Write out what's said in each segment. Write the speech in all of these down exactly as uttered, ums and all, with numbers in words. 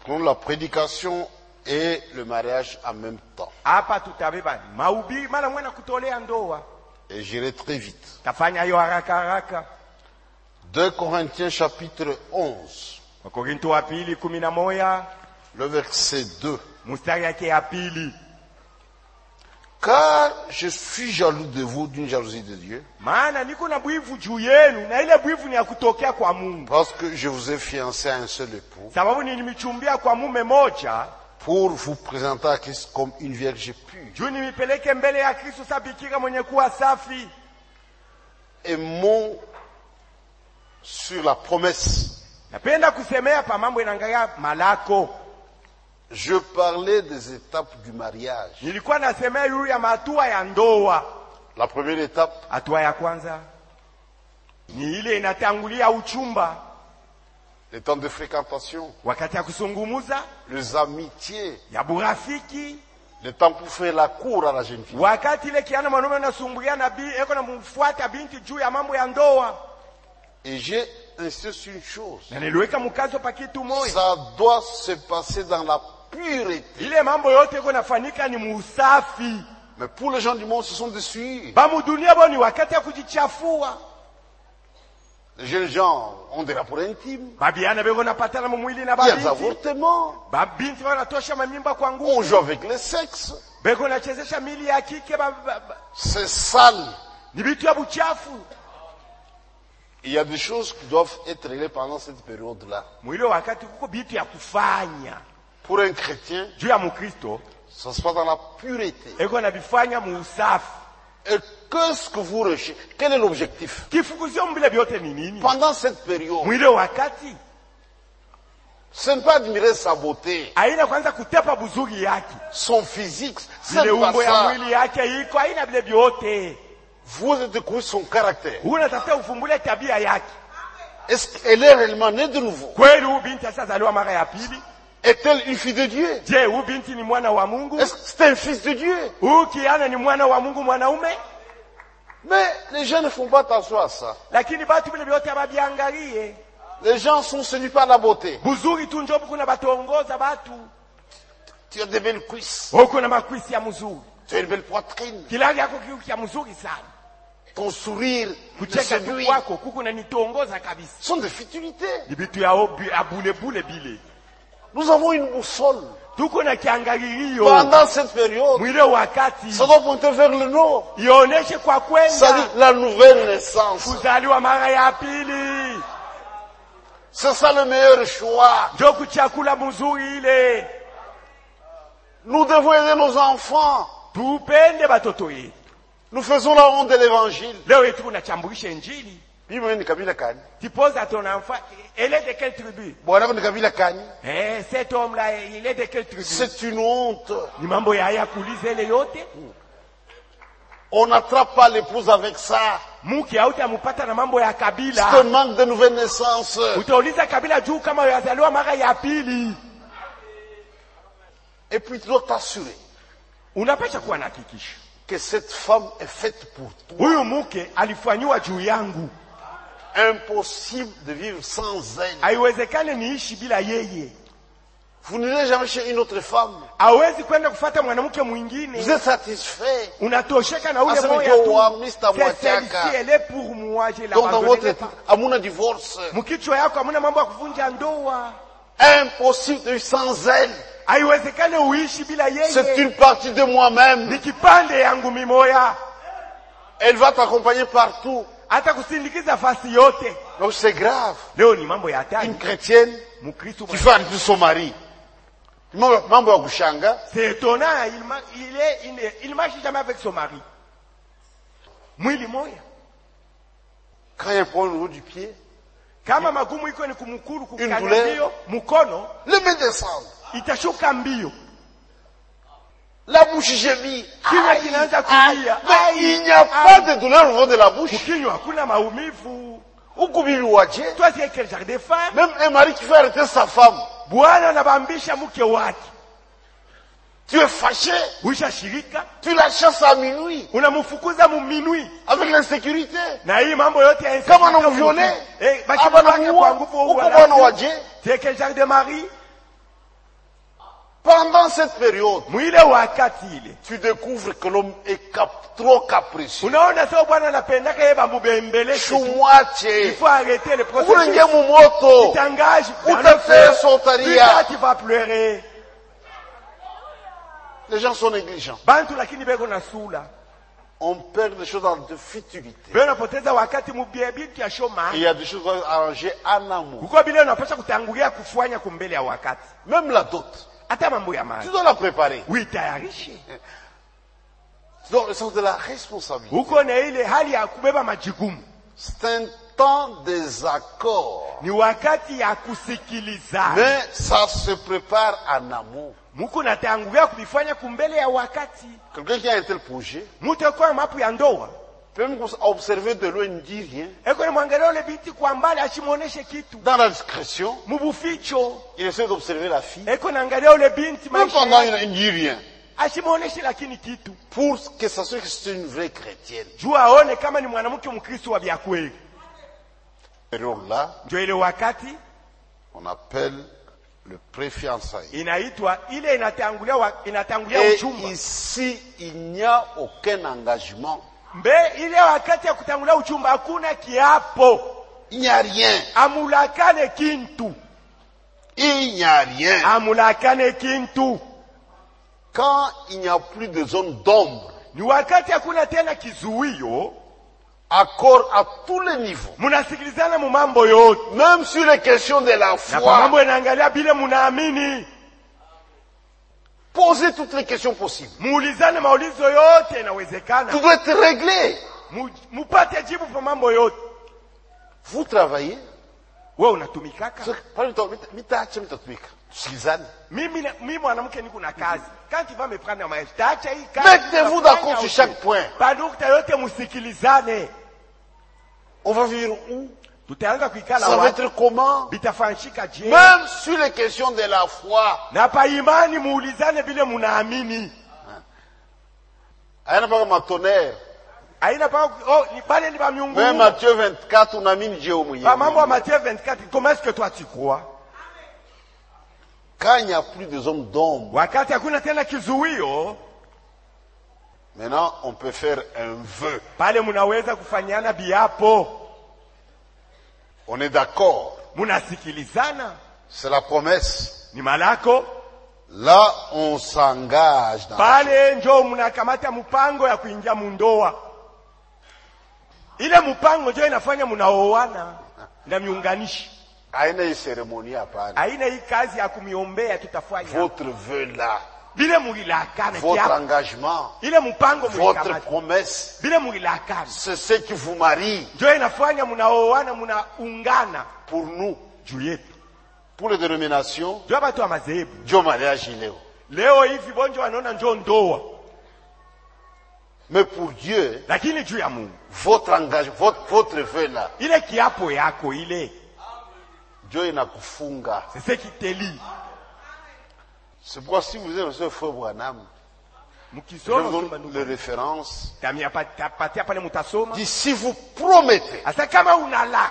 Pour la prédication et le mariage en même temps. Hapa tutabeba mahubiri mara mwana kutolea ndoa. Et j'irai très vite. Tafanya hiyo haraka haraka. deux Corinthiens chapitre onze. Wakorintho wa pili kumi na moja. Le verset deux. Mstari yake ya pili. Car je suis jaloux de vous d'une jalousie de Dieu. Maana niko na bwivu juu yenu na ile bwivu ni ya kutokea kwa Mungu. Parce que je vous ai fiancé à un seul époux. Sababu nilimichumbia kwa mume moja. Pour vous présenter à Christ comme une vierge pure. Juu nimipeleke mbele ya Kristo sabikira mwenye kuwa safi. Et mot sur la promesse. Napenda kusemea pa mambo inaangalia malako. Je parlais des étapes du mariage. Nilikuwa nasemea juu ya matua ya ndoa. La première étape, hatua ya kwanza ni ile inatangulia uchumba. les temps de fréquentation, wakati ya kusungumuza, les amitiés, ya burafiki, le temps pour faire la cour à la jeune fille. wakati ile kiana mwanaume anasumbulia nabii eko na mfuata binti juu ya mambo ya ndoa. Et j'ai insisté sur une chose. Na niliweka mkazo pa kitu moja. Ça doit se passer dans la pureté. Ile mambo yote iko nafanyika ni musafi. Mais pour les gens du monde, ce sont des souillures. Bamu dunia bo ni wakati ya kujichafua. Les jeunes gens ont des rapports intimes. Babiana bego napatana mwili na Il y a babinti. des avortements. Babinti wanatosha mamimba kwa nguvu. On joue avec les sexes. Bego nachezesha mili ya kike ba, ba, ba. C'est sale. Ni vitu ya buchafu. Il y a des choses qui doivent être réglées pendant cette période-là. Mwili wakati kuko bitu ya kufanya. Pour un chrétien, Juu ya mukristo, ça se passe dans la pureté. eko na bifanya muusafi. Et qu'est-ce que vous recherchez? Quel est l'objectif? Kifukuzio mbile biote ni nini? Pendant cette période, Mwili wakati ce n'est pas admirer sa beauté, aina kwanza kutepa buzuri yake. son physique, c'est Ile pas umbo ya ça. mwili yake iko aina bile biote. Vous avez découvert son caractère. Unatafuta ufumbule tabia yake. Est-ce qu'elle est réellement née de nouveau? Kweli huyu binti asazaliwa mara ya pili? Est-elle une fille de Dieu? Je, huyu binti ni mwana wa Mungu? Est-ce que c'est un fils de Dieu? Huyu kiana ni mwana wa Mungu mwanaume? Mais les gens ne font pas attention à ça. Lakini batu bile biote ababiangalie. Les gens sont séduits par la beauté. Buzuri tu njobu kuna batuongoza batu. Tu as des belles cuisses. Huko na makwisi ya mzuri. Tu as une belle poitrine. Kilali yako kiu kia mzuri sana. Ton sourire te Kucheka tu séduit. kwako kuku na nitongoza kabisa. Ce sont des futilités. Ni bitu ya obi abule bule bile. Nous avons une boussole. Tuko na kiangalilio. Pendant cette période, Mwile wakati. ça doit pointer vers le nord. Ioneshe kwa kwenda. Ça dit la nouvelle naissance. Kuzaliwa mara ya pili. C'est ça le meilleur choix. Ndio kuchakula mzuri ile. Nous devons aider nos enfants. Tupende batoto yetu. Nous faisons la honte de l'évangile. Leo yetu tunachambulisha injili. Mimi ni kabila kani? Tipoza ton enfant, elle est de quelle tribu? Bwana ni kabila kani? Eh, cet homme là, il est de quelle tribu? C'est une honte. Ni mambo ya haya kuuliza ile yote. On n'attrape pas l'épouse avec ça. Mke hautamupata na mambo ya C'est kabila. un manque de nouvelle naissance. Utauliza kabila juu kama yazaliwa mara ya pili. Et puis tu dois t'assurer Unapasha kuwa na hakikisho. que cette femme est faite pour toi. Huyu mke alifanywa juu yangu. Impossible de vivre sans elle. Haiwezekane niishi bila yeye. Vous n'irez jamais chez une autre femme. Hawezi kwenda kufuata mwanamke mwingine. Vous êtes satisfait. Unatosheka na ule Asema moyo ndio tu. wa mister Mwachaka. Celle-ci, elle est pour moi, je la Donc dans votre abandonnerai pas. amuna divorce. Mkichwa yako hamuna mambo ya kuvunja ndoa. Impossible de vivre sans elle. Haiwezekane uishi bila C'est yeye. une partie de moi-même. Ni kipande yangu mimoya. Elle va t'accompagner partout. Hata kusindikiza fasi yote. Donc c'est grave. Leo ni mambo ya hatari. Une chrétienne Mkristo qui fait arrêter son mari. Mambo mambo ya kushanga. c'est étonnant, il, ma- il est il, est- il marche jamais avec son mari. Mwili moya. Quand il y a un point au niveau du pied, Kama magumu iko ni kumukuru Une kukanya douleur. mbio, mkono le main descend. itashuka mbio. La bouche gémit. Kinywa Aïe, kinaanza aïe. kulia. Mais il n'y a pas de douleur au niveau de la bouche. Kukinywa hakuna maumivu. Huku bibi waje. Toi c'est quel genre de femme? Même un mari qui fait arrêter sa femme. Bwana anabambisha mke wake. Tu es fâché. Uisha shirika, Tu la chasses à minuit. unamfukuza muminui. Avec l'insécurité. Na hii mambo yote ya Kama anamuviole. Eh, basi Aba mbaka kwa anamuua. nguvu Huko huwa bwana na- waje. C'est quel genre de mari? Pendant cette période, mwile wakati ile tu découvres que l'homme est cap- trop capricieux. unaona sio bwana anapendaka yeye bamubembeleshe Shumwache. il faut arrêter le Ukulenge processus mumoto. t'engage Utafe sotaria. tu vas pleurer Les gens sont négligents. bantu lakini beko na sula On perd des choses dans de futilité. beko napoteza wakati mubie bintu ya shoma Il y a des choses à arranger en amour. kuko bile unapaswa kutangulia kufanya kumbele ya wakati Même la dot. hata mambo ya Tu mali dois la préparer. uitayarishe Tu dois le sens de la responsabilité. huko na ile hali ya kubeba majukumu C'est un temps des accords. ni wakati ya kusikilizana Mais ça se prépare en amour. muko natangulia kubifanya kumbele ya wakati Quelqu'un qui a un tel projet, mtu kwa mapu ya ndoa peut même observer de loin, ne dit rien. eko ni mwangalia ule binti kwa mbali ashimuoneshe kitu Dans la discrétion, mubuficho il essaie d'observer la fille. eko naangalia ule binti Même maisha pendant, yake. il ne dit rien. Ashimuoneshe lakini kitu Pour que ça soit que c'est une vraie chrétienne. juu aone kama ni mwanamke mkristo wa vya kweli. Période-là, Ndio ile wakati on appelle le pré-fiançailles. inaitwa ile inatangulia wa, inatangulia Et uchumba. ici, il n'y a aucun engagement. Mbe ile wakati ya kutangulia uchumba hakuna kiapo. Il n'y a rien. Amulakane kintu. Il n'y a rien. Amulakane kintu. Quand il n'y a plus de zone d'ombre, Ni wakati hakuna tena kizuio, accord à tous les niveaux, munasikilizana mu mambo yote. même sur les questions de la Na kwa mambo foi, yanaangalia bile munaamini. posez toutes les questions possibles. Muulizane maulizo yote inawezekana. Tout doit être réglé. Mu- Mupate jibu kwa mambo yote. Vous travaillez. Wewe unatumikaka? Mimi na- mimi mwanamke niko na kazi. Quand tu vas me prendre en mariage, taacha hii kazi. Mettez-vous d'accord sur chaque point. Padukta yote musikilizane. On va vivre où? Tutaanza kuikala Ça va wapi? être comment? Bitafanyika je? Même sur les questions de la foi. Na pa imani muulizane vile munaamini. Aina pas ma tonnerre. Haina pa oh ni pale ni ba miungu. Même Matthieu vingt-quatre, on a mis Dieu au milieu. Ba mambo ya Matthieu vingt-quatre, comment est-ce que toi tu crois? Quand il n'y a plus de zones d'ombre, Wakati hakuna tena kizuio, maintenant on peut faire un vœu. pale munaweza kufanyana biapo. On est d'accord. Munasikilizana. C'est la promesse. Ni malako. Là, on s'engage dans Pale njo munakamata mpango ya kuingia mundoa. Ile mpango njo inafanya munaoana na miunganishi. Aina hii cérémonie hapana. Haina hii kazi ya kumiombea tutafanya. Votre vœu là, Bile mulilakana votre kiapo. engagement, Ile mpango votre mulikamata. promesse, Bile mulilakana. c'est ce qui vous marie Njo inafanya munaoana munaungana pour nous. juu yetu. Pour les dénominations, Njo watu wa madhehebu. Dieu mariage leo. Leo hivi bonjo wanaona njo ndoa. Mais pour Dieu, Lakini juu ya Mungu. votre engagement, votre, votre vœu là, Ile kiapo yako ile. Dieu inakufunga. C'est ce qui te lie. C'est pourquoi si vous êtes le seul frère Branham, je Mukisoma vous kusoma donne ndugu. les références. Tamia patia pale mutasoma. Dit, si vous promettez, Asa kama unalaka,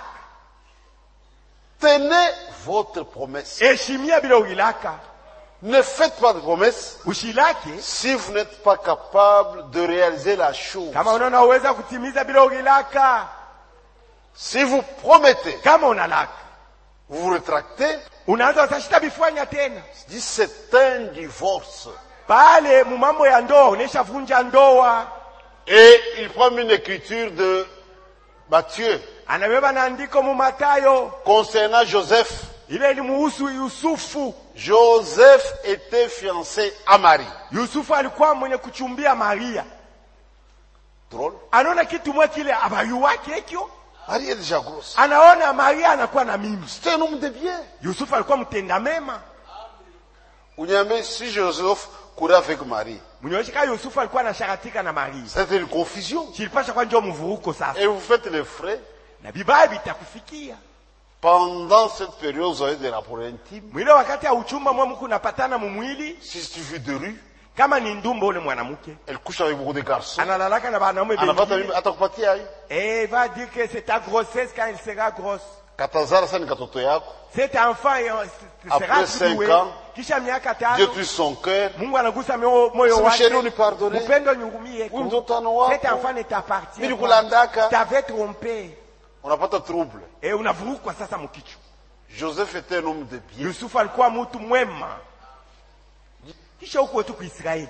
tenez votre promesse. heshimia bila ulilaka. Ne faites pas de promesse Ushilake si vous n'êtes pas capable de réaliser la chose. kama unaona uweza kutimiza bila ulilaka. Si vous promettez, Kama unalaka, vous vous rétractez, unaanza utashita bifanya tena. dit c'est un divorce. Pale mu mambo ya ndoa unesha vunja ndoa. Et il prend une écriture de Matthieu Anabeba na andiko mu Mathayo. concernant Joseph. Ile ni muhusu Yusufu. Joseph était fiancé à Marie. Yusufu alikuwa mwenye kuchumbia Maria. Drôle. Anaona kitu mwa kile abayu wake ekyo. Marie est déjà grosse. Anaona Maria anakuwa na mimba. C'était un homme de bien. Yusufu alikuwa mtenda mema. Unyame, si Joseph courait avec Marie, Mnyoshika Yusufu alikuwa anasharatika na Maria. c'était une confusion. Kilipasha kwa njoo mvuruko sasa. Et vous faites les frais. Na Biblia itakufikia. Pendant cette période, vous avez des rapports intimes. Mwile wakati ya uchumba mwa mku napatana mumwili. Si tu vis de rue, Kama ni ndumbo ule mwanamke. elle couche avec beaucoup de garçons. Analalaka na wanaume Elle n'a pas bengine. attaqué. Et il va dire que c'est ta grossesse quand elle sera grosse. Katazara sana katoto yako. Cet enfant est- sera Après cinq doué. ans, Kisha miaka Dieu tano, touche son cœur. Mungu anagusa mioyo moyo Sema, wake. chérie, unipardonne. Upendo nihurumie. Huyu mtoto ana wako. Cet enfant ne t'appartient Mimi pas. nikulandaka. T'avais trompé. Unapata trouble. Et unavurukwa sasa mkichwa. Joseph était un homme de bien. Yusufu alikuwa mtu mwema. Kisha huko wetu Israeli.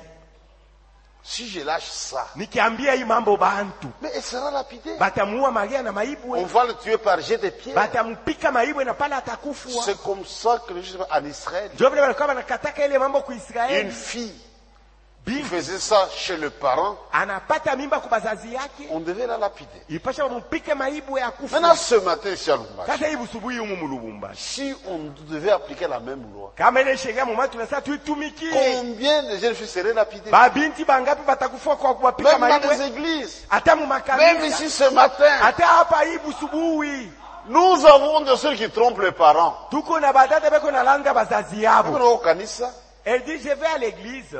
Si je lâche ça, Nikiambia hii mambo bantu, mais elle sera lapidée. batamuua Maria na On maibwe. va le tuer par jet de pierre. Batampika maibwe na pale atakufwa. C'est comme ça que les Juifs en Israël. Ndio vile walikuwa wanakataka ile mambo ku Une Israeli. fille qui Binti faisait ça chez le parent, anapata mimba kwa bazazi yake, on devait la lapider. ipasha wampike maibwe akufa. Maintenant, ce matin, ici à Lubumbashi, Sasa hivi usubuhi humu mulubumbashi. si on devait appliquer la même loi, Kama ile sheria mumatu tunasema tuitumikie. combien de jeunes filles seraient lapidées? Babinti bangapi batakufa kwa kuwapika Même dans les maibwe? églises. Hata mu Même makanisa. ici ce matin, Hata hapa hivi usubuhi. nous avons de ceux qui trompent les parents. Tuko na badada beko na langa bazazi yabo. Au kanisa, Elle dit je vais à l'église.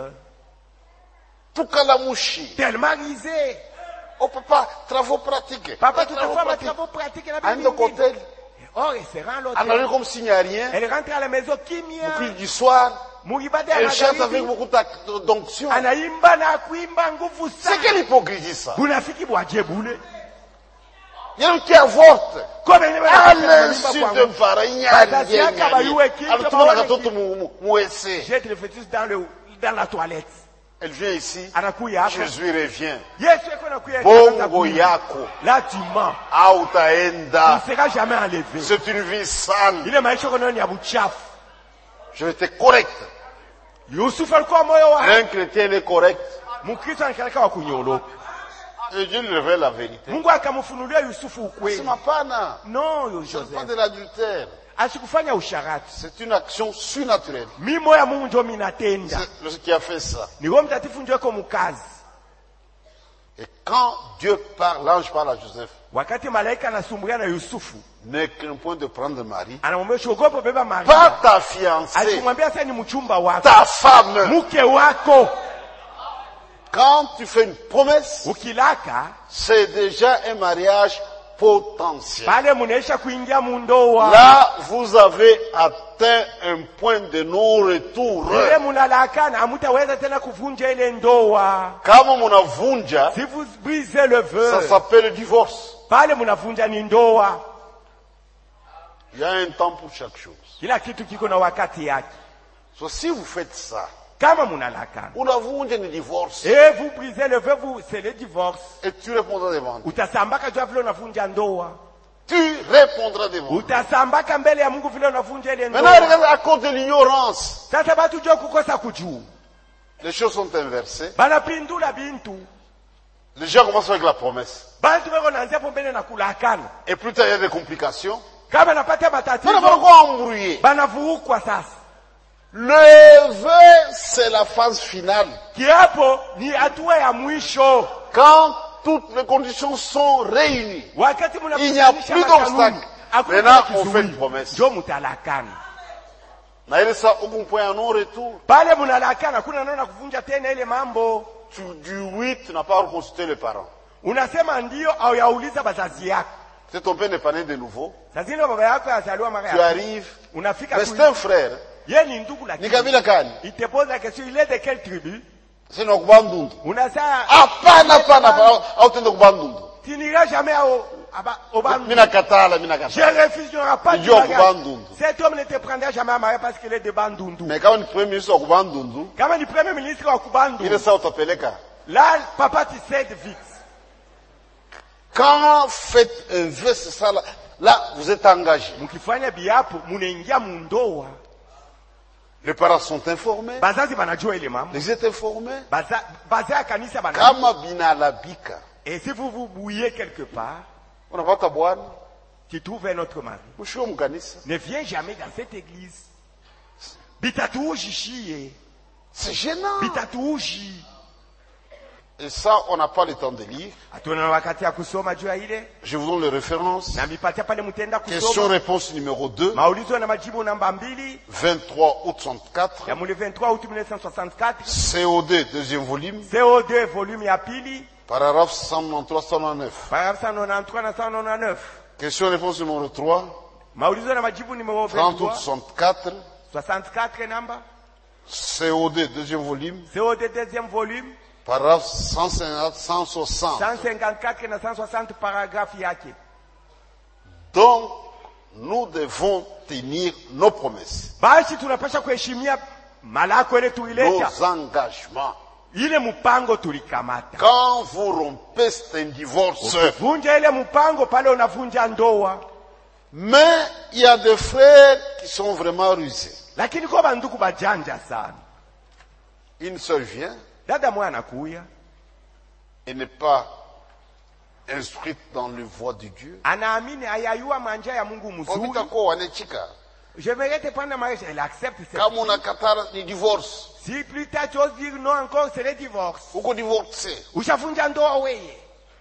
tukalamushi. Tellement risé. Oh papa, travaux pratiques. Papa, Travaux toutefois, ma pratiques. travaux pratiques. Aende hotel. Or, il se rend à On arrive l'hôtel. comme s'il n'y a rien. Elle rentre à la maison, Au plus kimia. du soir, Mugibade ya elle chante avec magharibi. beaucoup d'ac- d'onction. Anaimba na kuimba nguvu C'est sana. quelle hypocrisie ça? Unafiki bwaje bule. Il y a un qui avorte. Comme elle À est l'insu de parents, il y a Batasia rien, il y a kabayue rien. kichwa Alors, tout le monde a baone katoto mu- mu- mu ese. Jette le fœtus dans le, dans la toilette. Elle vient ici. Anakuya hapa. Jésus revient. Yesu eko nakuya. Bongo yako. Là, tu mens. Autaenda. Tu ne seras jamais enlevé. C'est une vie sale. Ile maisha kono ni ya buchafu. Je vais être correct. Yusufu alikuwa moyo wa. Un chrétien il est correct. Mkristo anakalaka wa kunyolo. Et Dieu lui révèle la vérité. Mungu akamfunulia Yusufu C'est ukweli. ma pana. No, yo Ce n'est pas Joseph. de l'adultère. Asikufanya usharati. C'est une action surnaturelle. Mimo ya Mungu ndio minatenda. C'est ce qui a fait ça. Ni Roho Mtakatifu ndio yuko mkazi. Et quand Dieu parle, l'ange parle à Joseph, Wakati malaika anasumbulia na Yusufu, ne crains point de prendre Marie. anamwambia usiogope beba Pas Maria. ta fiancée, Alimwambia sasa ni mchumba wako. ta femme. Mke wako. Quand tu fais une promesse, Ukilaka, c'est déjà un mariage potentiel. pale munaisha kuingia mundoa. Là, vous avez atteint un point de non-retour. Ile munalakana, hamutaweza tena kuvunja ile ndoa. Kama munavunja, Si vous brisez le ça vœu, s'appelle le divorce. pale munavunja ni ndoa. Il y a un temps pour chaque chose. Kila kitu kiko na wakati yake. So, si vous faites ça, Kama munalakana. unavunja ni divorce. Et vous brisez le vœu, vous, c'est le divorce. Et tu répondras devant Dieu. Utasambaka jua vile unavunja ndoa. Tu répondras devant Dieu. Utasambaka mbele ya Mungu vile unavunja ile Maintenant, ndoa. regardez, à cause de l'ignorance, Sasa batu jua kukosa kujua. les choses sont inversées. Banapindula bintu. Les gens commencent avec la promesse. Bantu beko naanzia hapo mbele na kulakana. Et plus tard, il y a des complications. Kama napata Mais on matatizo, va encore embrouiller. banavurukwa sasa. Le vœu, c'est la phase finale. Kiapo ni hatua ya mwisho. Quand toutes les conditions sont réunies, Wakati il n'y a mnakutanisha plus makanuni, d'obstacle. hakuna Maintenant, kizuizi. on fait une promesse. Ndio mutalakana. na ile saa huku point à non-retour. Pale munalakana, kuna naona kuvunja tena ile mambo. Tu dis oui, tu n'as pas reconsulté les parents. Unasema ndio au yauliza bazazi yako. C'est ton père n'est pas né de nouveau. Sasa zile baba yako azaliwa mara Tu ya arrives. unafika Mais tu. c'est un frère. Yeye ni ndugu Ni lakini. kabila gani? Il te pose la question, il est de quelle tribu? C'est na kubandundu. Unasema Hapana, hapana, hapana. Au tendo kubandundu. tu n'iras jamais au aba- au Bandundu. Mina katala, mina Je katala. refuse, je n'aurai pas de Ndio bagage. Bandundu. Cet homme ne te prendra jamais à mariage parce qu'il est de Bandundu. Mais kama ni premier ministre wa kubandundu, Kama ni premier ministre wa Kubandundu, ile saa utapeleka. là, papa, tu cèdes vite. Quand faites un vœu, c'est ça là. Là, vous êtes engagé. Mkifanya biapo, munaingia mundoa. Les parents sont informés. Bazazi banajua ile mambo. Ils étaient informés. Baza, baza ya kanisa banajua. Kama binalabika. Et si vous vous bouillez quelque part, Unapata bwana. tu trouves un autre mari. Mshio mkanisa. Ne viens jamais dans cette église. Bitatuuji shie. C'est gênant. Bitatuuji. Et ça, on n'a pas le temps de lire. Hatuna wakati ya kusoma juu ya ile. Je vous donne les références. Na mipatia pale mtenda kusoma. Question-réponse numéro deux. Maulizo na majibu namba mbili. vingt-trois août soixante-quatre. Ya mule vingt-trois août mille neuf cent soixante-quatre. C O D, deuxième volume. C O deux volume ya pili. Paragraphe cent quatre-vingt-treize, cent quatre-vingt-neuf. Paragraphe cent quatre-vingt-treize na cent quatre-vingt-neuf. Question-réponse numéro trois. Maulizo na majibu numero trente vingt-trois. soixante-quatre. soixante-quatre namba. C O D, deuxième volume. C O D deuxième volume. Paragraphe cent cinquante, cent soixante. cent cinquante-quatre na cent soixante paragraphe yake. Donc, nous devons tenir nos promesses, Basi tunapasha kuheshimia malako ile tuileta. nos engagements. Ile mpango tulikamata. Quand vous rompez, c'est un divorce. Vunja ile mpango pale unavunja ndoa. Mais il y a des frères qui sont vraiment rusés. Lakini kwa banduku bajanja sana. Une sœur vient, Dada mwana anakuya. elle n'est pas instruite dans le voie de Dieu. Anaamini ayayua manja ya Mungu mzuri. Ovita kwa wanechika. Je mérite pas de mariage. Elle accepte cette. Kama unakataa ni divorce. Si plus tard tu oses dire non encore, c'est le divorce. Uko divorcé. Ushavunja ndoa weye.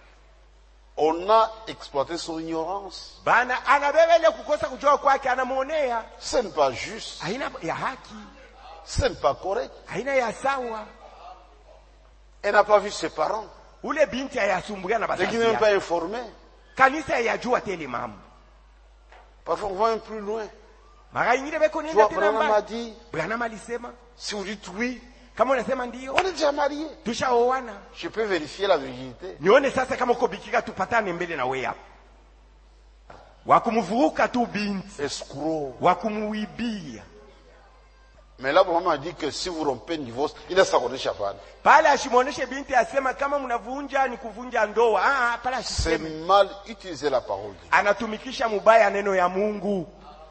On a exploité son ignorance. Bana anabebele kukosa kujua kwake anamuonea. Ce n'est pas juste. Haina ya haki. Ce n'est pas correct. Haina ya sawa. Elle n'a pas vu ses parents. Ule binti ayasumbulia na Et qui bazazi. n'est même pas informé. Kanisa yajua tele mambo. Parfois on va un peu plus loin. Mara ingine beko Tu nenda vois, tena Branham a mbali. dit, Branham alisema, si vous dites oui, kama unasema ndio, on est déjà mariés. tushaoana. Je peux vérifier la virginité. Nione sasa kama uko bikira tupatane mbele na wewe hapa. Wakumvuruka tu binti, Escroc. wakumuibia. Mais là, Branham a dit que si vous rompez un divorce, il est s'accorder Chaban. Pale ashimuoneshe binti asema kama mnavunja ni kuvunja ndoa. Ah, pale C'est asiseme. mal utiliser la parole de Dieu. Anatumikisha mubaya neno ya Mungu.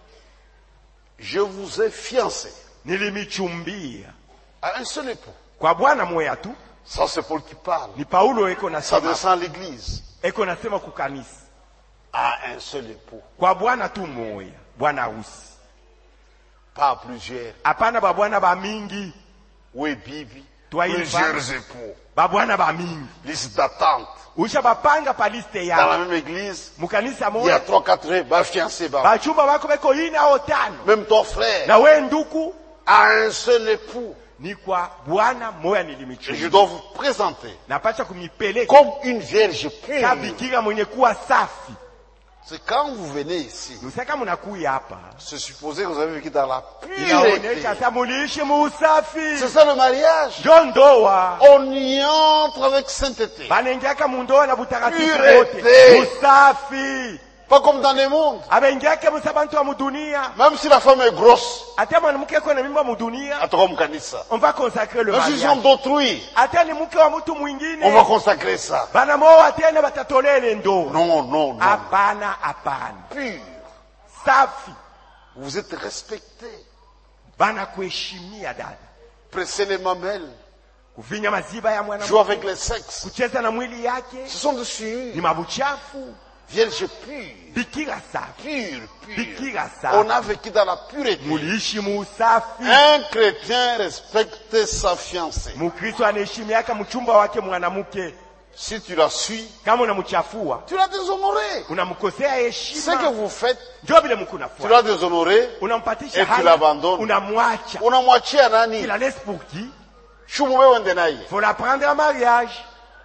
Je vous ai fiancé Nilimichumbia à un seul époux. kwa Bwana moya tu. Ça, c'est Paul qui parle. Ni Paulo eko nasema, S'adressant à l'église. eko nasema kukanisa. À un seul époux. Kwa Bwana tu moya, Bwana harusi. Pas à plusieurs. Hapana ba bwana ba mingi, Oui, Bibi. Toi, il Plusieurs va. époux. ba bwana ba mingi. Liste d'attente. Usha bapanga pa liste Dans ya. la même église, Mukanisa il y a moya, trois, quatre, bah, fiancés, bah. bachumba bako beko ina au tano. Même ton frère. Na we nduku À un seul époux. ni kwa Bwana moya Et je nilimichumbia. dois vous présenter Napacha kumipeleka comme une vierge pure. kabikira mwenye kuwa safi. C'est quand vous venez ici, Nusaka mnakuya hapa. c'est supposé que vous avez vécu dans la pureté. Inaonesha sasa muliishi muusafi. C'est ça le mariage. Ndio ndoa. On y entre avec sainteté. Banaingiaka mundoa na butakatifu Purete. wote. Usafi. Pas comme dans le monde. Abaingiake musabantu wa mudunia. Même si la femme est grosse, Ate mwanamke kwa na mimba mudunia, attends, kanisa. on va consacrer le Même si c'est homme mariage. d'autrui, Ate ni mke wa mtu on va mwingine, consacrer ça. banamoa tena batatolea ile ndoa. Non, non, non. Hapana, hapana. Pur. Safi. Vous êtes respecté. Bana kuheshimia dada. Pressez les mamelles. Kuvinya maziba ya Jouez mwanamke, avec les sexes. kucheza na mwili yake, Ce sont des ni souillures. mabuchafu. Vierge pure. Bikira safi. Pure, pure. Bikira safi. On a vécu dans la pureté. Muliishi muusafi. Un chrétien respecte sa fiancée. Mukristo anaheshimiaka mchumba wake mwanamke. Si tu la suis, Kama unamchafua, tu l'as déshonoré. unamkosea Ce que heshima. vous faites, Ndio vile mko tu nafuata. l'as déshonoré. Unampatisha Et tu haya, l'abandonnes. unamwacha. Unamwachia Tu nani? la laisses pour qui? Shumube wendenai. Faut la prendre en mariage.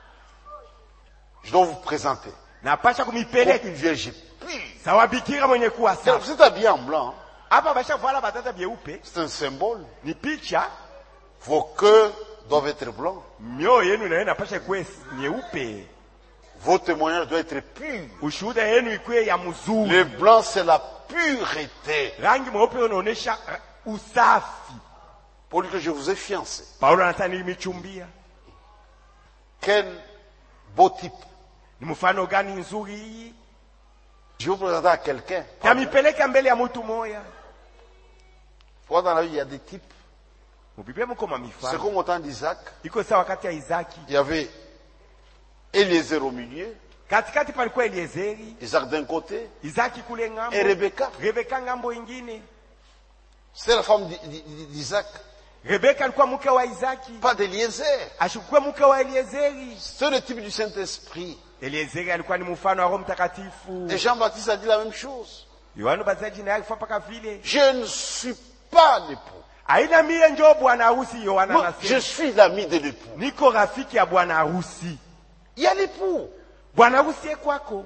Je dois vous présenter Napasha comme kumipeleka. une vierge pure. Sawa bikira mwenye kuwa safi. Vous êtes habillé en blanc. Hapa basha vala batata byeupe. C'est un symbole. Ni picha. Vos cœurs doivent être blancs. Mioyo yenu na yenu napasha kuwe nyeupe. Vos témoignages doivent être purs. Ushuhuda yenu ikuwe ya mzuri. Le blanc, c'est la pureté. Rangi mweupe unaonesha uh, usafi. Pour dire que je vous ai fiancé. Paulo anasema nilimichumbia. Quel beau type. Ni mfano gani nzuri hii? Je vais vous présenter à quelqu'un. Kamipeleka mbele ya mtu moya. Pourquoi dans la vie, il y a des types. Mubiblia mko C'est mamifano. comme au temps d'Isaac. Iko sawa wakati ya Isaki. Il y avait Eliezer au milieu. Katikati palikuwa Eliezeri, Isaac d'un côté. Isaki kule ngambo, Et Rebecca. Rebeka ngambo ingine. C'est la femme d'Isaac. Rebeka alikuwa mke wa Isaki, Pas d'Eliezer. ashikuwa mke wa Eliezeri. C'est le type du Saint-Esprit. Eliezeri alikuwa ni mfano wa Roho Mtakatifu. Et Jean-Baptiste a dit la même chose. Yohana Mbatizaji naye alikuwa paka vile. Je ne suis pas l'époux. Aina mie ndio bwana harusi, Yohana Moi, je anasema. suis l'ami de l'époux. Niko rafiki ya bwana harusi. Il y a l'époux. Bwana harusi ye kwako.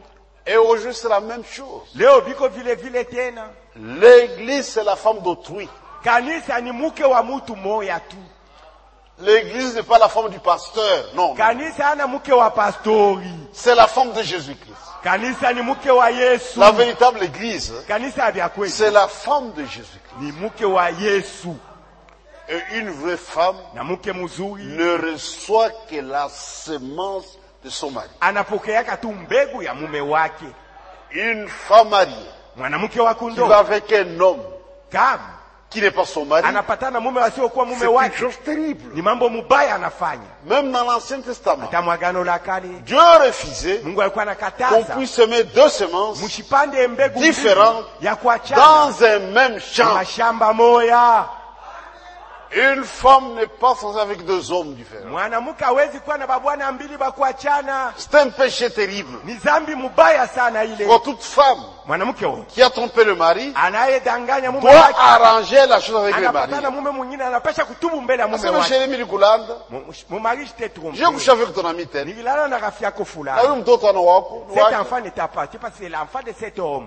Et aujourd'hui, c'est la même chose. Leo biko vile vile tena. L'église, c'est la femme d'autrui. Kanisa ni mke wa mtu moya tu. L'église n'est pas la femme du pasteur, non. Kanisa ana mke wa pastori. C'est la femme de Jésus-Christ. Kanisa ni mke wa Yesu. La véritable église, Kanisa vya kweli c'est la femme de Jésus-Christ. ni mke wa Yesu. Et une vraie femme Na mke mzuri ne reçoit que la semence de son mari. anapokeaka tu mbegu ya mume wake. Une femme mariée Mwanamke wa qui kondoo va avec un homme kama qui n'est pas son mari, anapatana mume wasiokuwa mume c'est une wake, chose terrible. ni mambo mubaya anafanya. Même dans l'Ancien Testament, Hata mwagano la kale Dieu refusait Mungu alikuwa qu'on anakataza puisse semer deux semences mshipande mbegu différentes mbili ya kuachana dans un même champ. mashamba moya. Une femme n'est pas censée avec deux hommes différents. Mwanamke hawezi kuwa na babwana mbili ba kuachana. C'est un péché terrible. Ni dhambi mubaya sana ile. Pour toute femme Mwanamke huyo qui a trompé le mari anayedanganya mume doit wake arranger la chose avec le mari. anapatana mume mwingine anapasha kutubu mbele ya mume C'est le wake. chéri Milikulanda. Mon mari, je t'ai trompé. J'ai couché avec ton ami tel. Nililala na rafiki yako Na fulani. huyu mtoto ana wako. Cet wake. enfant n'est pas, c'est parce que c'est l'enfant de cet homme.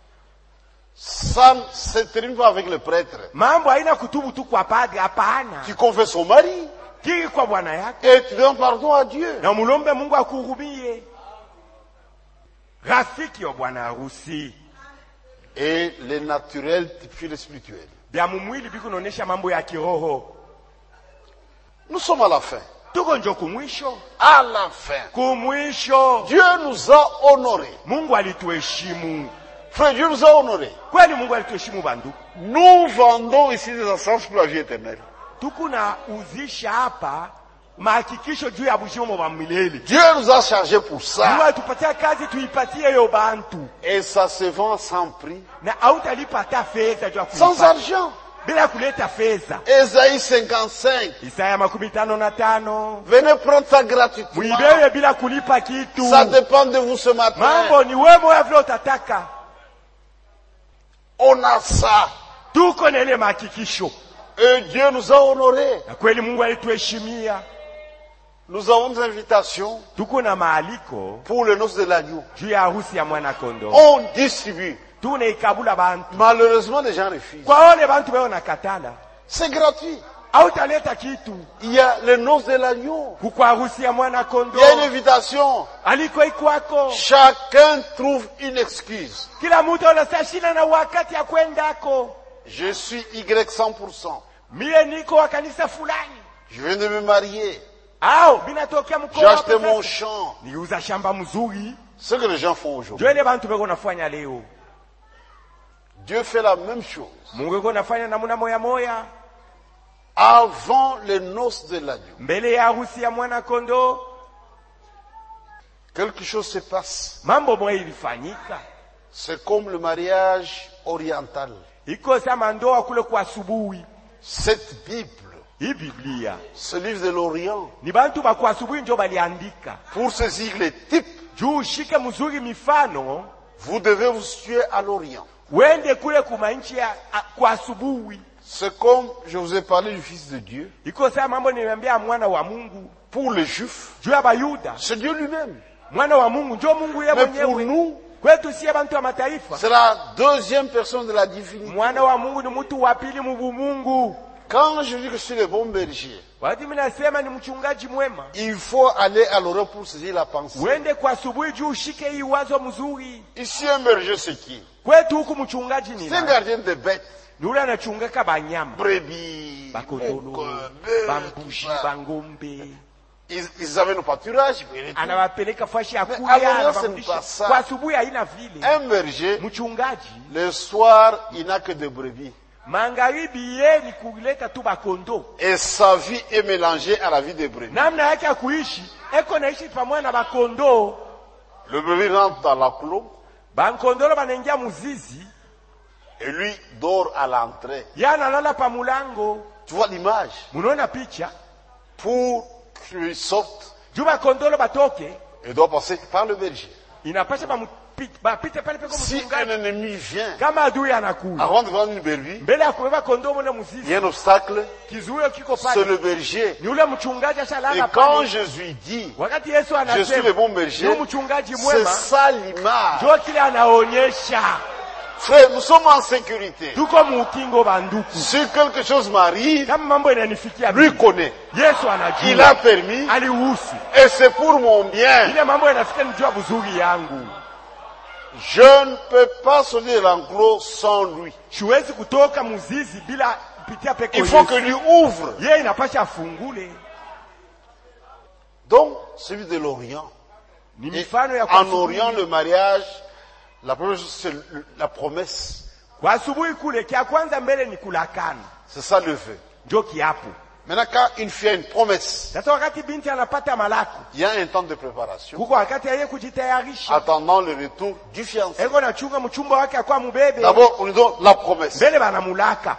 Ça ne se termine pas avec le prêtre Mambo haina kutubu tu kwa padre, hapana. qui confesse son mari Kiri kwa bwana yako et tu donnes pardon à Dieu. na mulombe Mungu akuhurumie. Rafiki wa bwana harusi Et le naturel puis le spirituel. bya mumwili biko naonesha mambo ya kiroho. Nous sommes à la fin. Tuko njo kumwisho. À la fin. Kumwisho. Dieu nous a honorés. Mungu alituheshimu. Frère, Dieu nous a honorés. Kweli Mungu alituheshimu bandu. Nous vendons ici des essences pour la vie éternelle. Tuko na uzisha hapa mahakikisho juu ya bushimo wa milele. Dieu nous a chargés pour Mungu ça. alitupatia kazi tuipatie hiyo bantu. Et ça se vend sans prix. Na hautalipa hata fedha juu ya Sans kulipa. argent. Bila kuleta fedha. Ésaïe cinquante-cinq. Isaya makumi tano na tano. Venez prendre ça gratuitement. Muibebe bila kulipa kitu. Ça dépend de vous ce matin. Mambo ni wewe moyo vile utataka. On a ça. Tuko na ile mahakikisho. Et Dieu nous a honorés. Na kweli Mungu alituheshimia. Nous avons des invitations Tuko na maaliko pour le noces de l'agneau. juu ya harusi ya mwana kondoo. On distribue. Tunaikabula bantu. Malheureusement, les gens refusent. Kwa wale bantu wao nakatala. C'est gratuit. Hautaleta kitu. Il y a le noces de l'agneau. Kwa harusi ya mwana kondoo. Il y a une invitation. Aliko ikwako. Chacun trouve une excuse. Kila mtu anasashina na wakati ya kwendako. Je suis Y cent pour cent. Mie niko wa kanisa fulani. Je viens de me marier. Au binatokea mkoa. J'ai acheté mon champ. Niuza shamba mzuri. Ce que les gens font aujourd'hui. Joele bantu beko nafanya leo. Dieu fait la même chose. Mungu beko nafanya namuna moya moya. Avant les noces de l'agneau, Mbele ya harusi ya mwana kondoo. quelque chose se passe. Mambo moya ilifanyika. C'est comme le mariage oriental. Iko sama ndoa kule kwa asubuhi. Cette Bible, Hii Biblia ce livre de l'Orient, ni bantu ba kwa asubuhi ndio baliandika. pour saisir les types, Juu ushike mzuri mifano, vous devez vous situer à l'Orient. wende kule kuma nchi ya a- kwa asubuhi. C'est comme je vous ai parlé du Fils de Dieu. Iko sama mambo nimeambia mwana wa Mungu. Pour les Juifs, Juu ya Bayuda, c'est Dieu lui-même. mwana wa Mungu ndio Mungu yeye Mais pour mwenyewe. nous, Kwetu sie bantu wa mataifa, c'est la deuxième personne de la divinité. mwana wa Mungu ni mtu wa pili mu Mungu. Quand je dis que je suis le bon berger, Wakati mimi nasema ni mchungaji mwema, il faut aller à l'Orient pour saisir la pensée. uende kwa asubuhi juu ushike hii wazo mzuri. Ici, un berger, c'est qui? Kwetu huku mchungaji ni C'est un nani? gardien de bêtes. Ni ule anachungaka banyama, Brebis, bakotolo, boucs, bœufs, bambushi, tout ça. bangombe. Ils, ils avaient nos pâturages. puis ils- Anawapeleka fashi ya Mais kulia, alors, anawarudisha. c'est pas ça. Kwa asubuhi haina vile. Un berger, Mchungaji le soir, il n'a que des brebis. magharibi ye ni kuleta tu bakondo. Et sa vie est mélangée à la vie des brebis. Namna yake ya kuishi eko naishi pamoja na bakondo. Le brebis rentre dans la clos Bankondolo banaingia muzizi, et lui dort à l'entrée. yana lala pa mulango. Tu vois l'image? Munaona picha? Pour qu'il sorte, Juu bakondolo batoke, il doit passer par le berger. inapasha pit- bapite pale peko Si un mchungaji. ennemi vient, Kama adui anakuja. avant de vendre une brebis, Mbele ya kubeba kondoo na il y mzizi. a un obstacle, Kizuio kiko c'est pale. le berger. Ni ule mchungaji Et ashalala quand pale. Jésus dit, Wakati Yesu je suis le anasema, bon berger, yu mchungaji c'est mwema, ça l'image. ndio kile anaonyesha. Frère, nous sommes en sécurité. Tuko muukingo banduku. Si quelque chose m'arrive, Kama mambo inanifikia lui mimi, connaît. Yesu Il a anajua. permis, Aliruhusu. et c'est pour mon bien. Ile mambo inafikia nijua buzuri yangu. Je ne peux pas sortir de l'enclos sans lui. Siwezi kutoka muzizi bila kupitia peko Il faut Yesu. que lui ouvre. Yeye inapasha afungule. Donc, celui de l'Orient. Ni Et mifano ya en kwa Orient, asubuhi. le mariage, la première chose, c'est le- la promesse. Kwa asubuhi kule kia kwanza mbele ni kulakana. C'est ça le vœu. Ndio kiapo. Maintenant, quand une fille a une promesse, Sasa wakati binti anapata malako, il y a un temps de préparation, kuko wakati yeye kujitayarisha. attendant le retour du fiancé. Eko nachunga mchumba wake akwa mubebe. D'abord, on lui donne la promesse. Mbele banamulaka.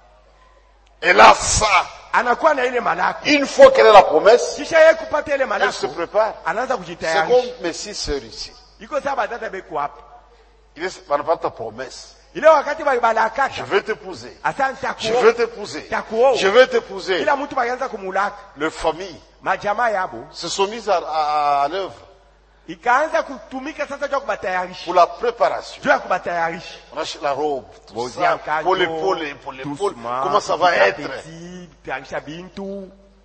Et là, ça, Anakuwa na ile malako. une fois qu'elle a la promesse, Kisha yeye kupata ile elle se malako, prépare. anaanza C'est kujitayarisha. comme mes six sœurs ici. Iko sawa dada beko hapo. Il est, on n'a pas ta promesse. Ile wakati bali Je balakaka. vais t'épouser. Asante Je takuo. vais t'épouser. Takuo. Je vais t'épouser. Kila mtu balianza kumulaka. Les familles Majamaa yabo se sont mises à, à, à l'œuvre ikaanza kutumika sasa juu ya kubatayarisha. pour la préparation. Juu ya kubatayarisha. On achète la robe, tout Bozia ça, mkazo, pour l'épaule, pour l'épaule. doucement, Comment ça va petit être? appétit, tayarisha bintu.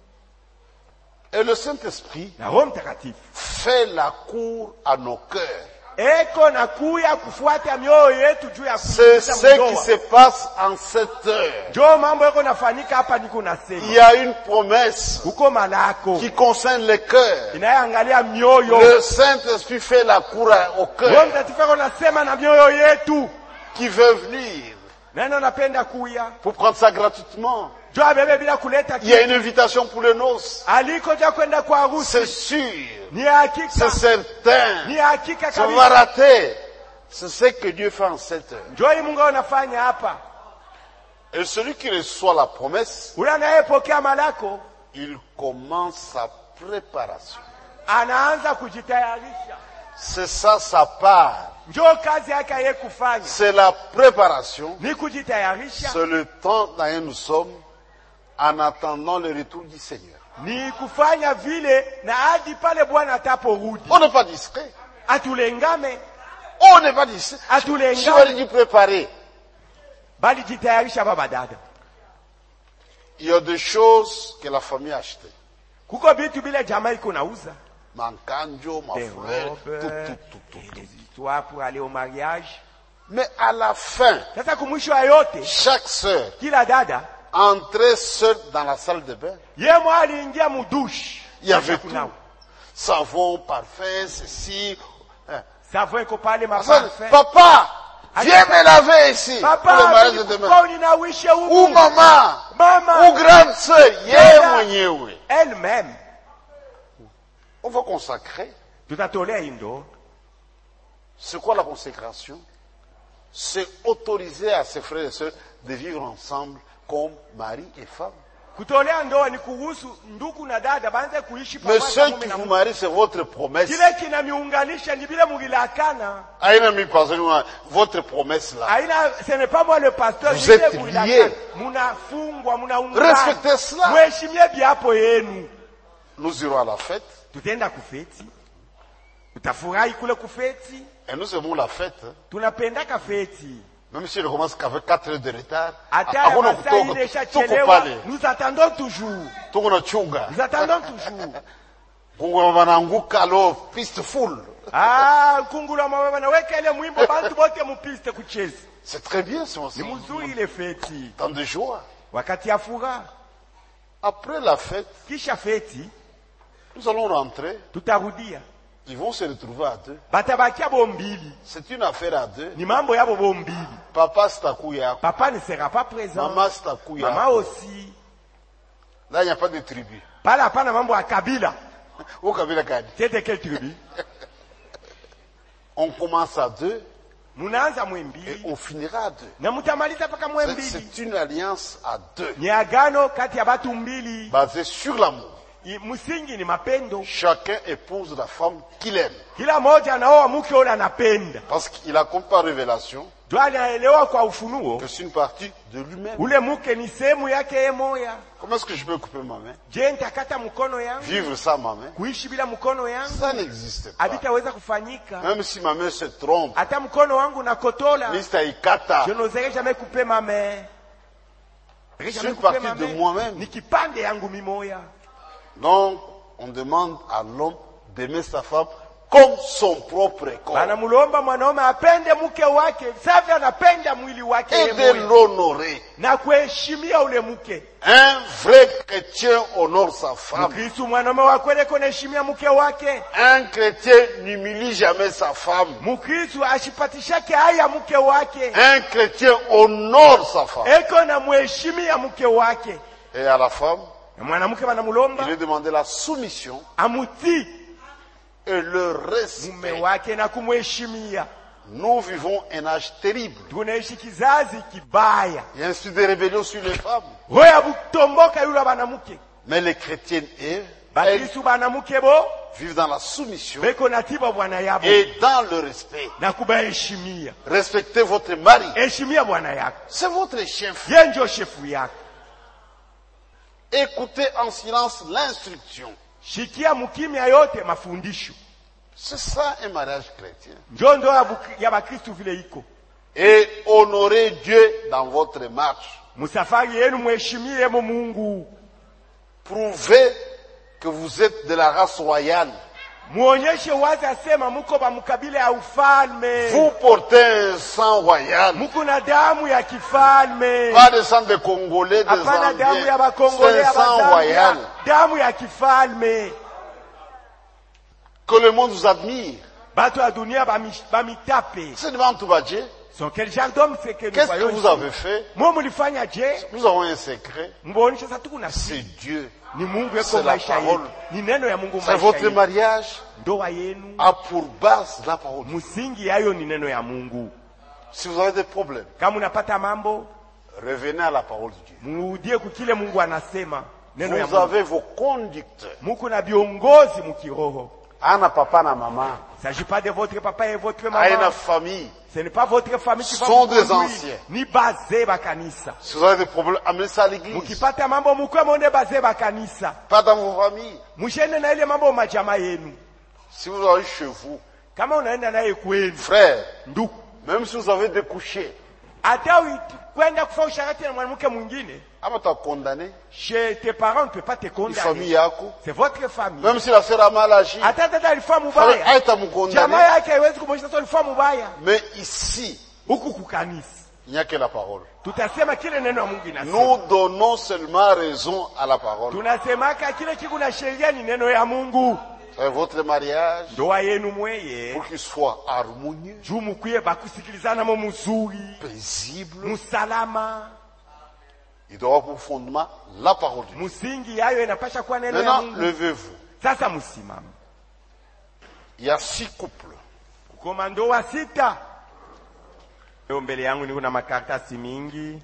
Et le Saint-Esprit Na Roho Mtakatifu fait la cour à nos cœurs. eko na kuya kufuata mioyo yetu juu ya C'est kuingiza ce qui mdoa. se passe en cette heure. Ndio mambo yako nafanyika hapa niko Il nasema. y a une promesse Uko malako qui concerne les cœurs. inayoangalia mioyo. Le Saint-Esprit fait la cour à- au Roho cœur Mtakatifu yako nasema na mioyo yetu. qui veut venir Neno napenda kuya. pour prendre ça gratuitement. Juu abebe bila kuleta Il y a kitu. une invitation pour les noces. Aliko ja kwenda kwa harusi. C'est sûr, Ni hakika. c'est certain. Ni hakika Ça va kabisa. rater. C'est ce que Dieu fait en cette heure. Ndio hii Mungu anafanya hapa. Et celui qui reçoit la promesse, Ule anayepokea malako il commence sa préparation. anaanza kujitayarisha. C'est ça sa part. Ndio kazi yake yeye kufanya. C'est la préparation. Ni kujitayarisha. C'est le temps dans lequel nous sommes en attendant le retour du Seigneur. Ni kufanya vile na hadi pale Bwana ataporudi. On n'est pas discret. Atulengame, On n'est pas discret. Je atulengame. vais lui préparer. Bali jitayarisha baba dada. Il y a des choses que la famille a achetées. Kuko vitu bila jamaa iko nauza. Mankanjo, ma Des frère, robes, tout, tout, tout, tout, et tout. des histoires pour aller au mariage. Mais à la fin, Sasa kumwisho ya yote, chaque sœur kila dada, entrait seule dans la salle de bain. yeye mwa aliingia mudushi. Il y avait Kisha tout. kunawa. Savon, parfum, ceci. Hein. Savon iko pale Ça, maparfum. Papa, viens me laver ici. Pour le Papa, mariage de nilikuwa demain. uninawishe Ou huku. maman, Mama, ou grande sœur, yé mwenyewe. elle-même. On va consacrer. Tutatolea indo. C'est quoi la consécration? C'est autoriser à ses frères et sœurs de vivre ensemble comme mari et femme. Kutolea ndoa ni kuhusu ndugu na dada baanze kuishi Mais pamoja ceux mume qui na vous mke. marient, c'est votre promesse. Kile kinamiunganisha ni vile mulilakana. Aïna mi pardonne-moi, votre promesse là. Haina, ce n'est pas moi le pasteur, Vous ni vile êtes mulilakana. liés. Munafungwa, munaungana. Respectez cela. Mheshimie biapo yenu. Nous irons à la fête Tutaenda kufeti. Tutafurahi kule kufeti. et nous aimons la fête. hein. Tunapendaka feti. Même si je commence qu'avec quatre heures de retard. Hata hakuna ya masaa kutoka- ile tuko ishachelewa, pale. nous attendons toujours. Tuko na chunga. Nous attendons toujours. Mungu wanaanguka lo piste full. Ah, kungula mama naweka ile mwimbo bantu bote mupiste kucheza. C'est très bien ce Ni mzuri ile feti. temps de joie. Wakati ya furaha. Après la fête, Kisha feti, nous allons rentrer. tutarudia. Ils vont se retrouver à deux. Batabakia bombili. C'est une affaire à deux. Ni mambo yabo bombili. Papa c'est à Kouya. Papa ne sera pas présent. Maman c'est à Kouya. Maman aussi. Là, il n'y a pas de tribu. Pala hapana mambo ya kabila. Au Kabila Kadi. C'est de quelle tribu? On commence à deux Munaanza et mwembili. on finira à deux. Na mutamaliza paka C'est- mwembili. C'est une alliance à deux. Ni agano kati ya batu mbili. Basée sur l'amour. I- Msingi ni mapendo. Chacun épouse la femme qu'il aime. Kila mmoja anaoa mke ule anapenda. Parce qu'il a compris par révélation Ndio anaelewa kwa ufunuo. que c'est une partie de lui-même. Ule mke ni sehemu yake yeye moya. Comment est-ce que je peux couper ma main? Je, nitakata mkono yangu? Vivre sans ma main? Kuishi bila mkono yangu? Ça n'existe pas. Havitaweza kufanyika. Même si ma main se trompe, Hata mkono wangu nakotola. Mista Ikata, Je n'oserai jamais couper ma main. c'est une partie de moi-même. Ni kipande yangu mimoya. Donc, on demande à l'homme d'aimer sa femme comme son propre corps. Banamulomba mwanaume apende mke wake safi anapenda mwili wake Et yeye de mwenyewe. l'honorer. Na kuheshimia ule mke. Un vrai chrétien honore sa femme. Mkristo mwanaume wa kweli kunaheshimia mke wake. Un chrétien n'humilie jamais sa femme. Mkristo ashipatishake haya mke wake. Un chrétien honore sa femme. Eko na muheshimia mke wake. Et à la femme, Na mwanamke il banamulomba lui demandait la soumission amutii et le mume respect. wake na kumheshimia. Nous vivons un âge terrible. Tunaishi kizazi kibaya. Il y a un style de rébellion sur les femmes. Hoya butomboka yule banamuke. Mais les chrétiennes, elles, elles Bakristo banamuke bo vivent dans la soumission beko natiba bwana yabo et dans le respect. na kubaheshimia. Respectez votre mari. Heshimia bwana yako. C'est votre chef. Yeye ndio shefu yako. Écoutez en silence l'instruction. Shikia mukimya yote mafundisho. C'est ça un mariage chrétien. Ndio ndio ya buki- ya Bakristo vile iko. Et honorez Dieu dans votre marche. Musafari yenu mheshimie mo Mungu. Prouvez que vous êtes de la race royale. Muonyeshe wazi asema muko ba mkabila ya ufalme. Vous portez un sang royal. Muko na damu ya kifalme. Pas de sang de Congolais, des Hapana damu ya Zambiens. Bakongole C'est ya un sang Bazambia. royal. Damu ya kifalme. Que le monde vous admire. Bato ya dunia bami- bamitape. C'est devant tout Dieu. So quel genre d'homme c'est que nous Qu'est-ce que voyons vous ici? avez fait? Mwe mulifanya je? Nous avons un secret. Mbonisha sasa tuko na C'est Dieu. ni Mungu C'est yuko la maisha parole. yetu. Ni neno ya Mungu C'est maisha votre yetu. mariage Ndoa yenu a pour base la parole. msingi yayo ni neno ya Mungu. Si vous avez des problèmes, Kama unapata mambo, revenez à la parole de Dieu. murudie kukile Mungu anasema. Neno ya Vous Mungu. avez vos conducteurs. Muko na viongozi mkiroho. Ana papa na mama. Il ne s'agit pas de votre papa et votre Aina maman. famille. Ce n'est pas votre famille qui va Sont vous des conduire. anciens. Ni bazee ba kanisa. Si vous avez des problèmes, amenez ça à l'église. Mukipata mambo mukwe mwende bazee ba kanisa. Pas dans vos familles. Mushende na ile mambo majama yenu. Si vous avez chez vous, Kama unaenda naye kwenu. frère, Ndugu. même si vous avez découché, Hata kwenda kufanya usharati na mwanamke mwingine. ama ta condamné, Chez tes parents, on ne peut pas te une famille condamner. yako, C'est votre famille. même si la sœur a mal agi, Hata tata alifanya mubaya. aita Jamaa mukondamné. yake haiwezi kumwonyesha sasa alifanya mubaya. Mais ici, Huku kukanisa. il n'y a que la parole. Tutasema kile neno ya Mungu inasema. Nous donnons seulement raison à la parole. Tunasemaka kile kiku na sheria ni neno ya Mungu. C'est votre mariage, Ndoa yenu mweye. pour qu'il soit harmonieux, Juu mukwiye bakusikilizana mo muzuri. paisible, Musalama. il doit avoir pour fondement la parole de Dieu. Musingi yayo inapasha kuwa neno ya Maintenant, Mungu. levez-vous. Sasa musimame. Il y a six couples. Kukoma ndoa sita. Leo mbele yangu niko na makaratasi mingi.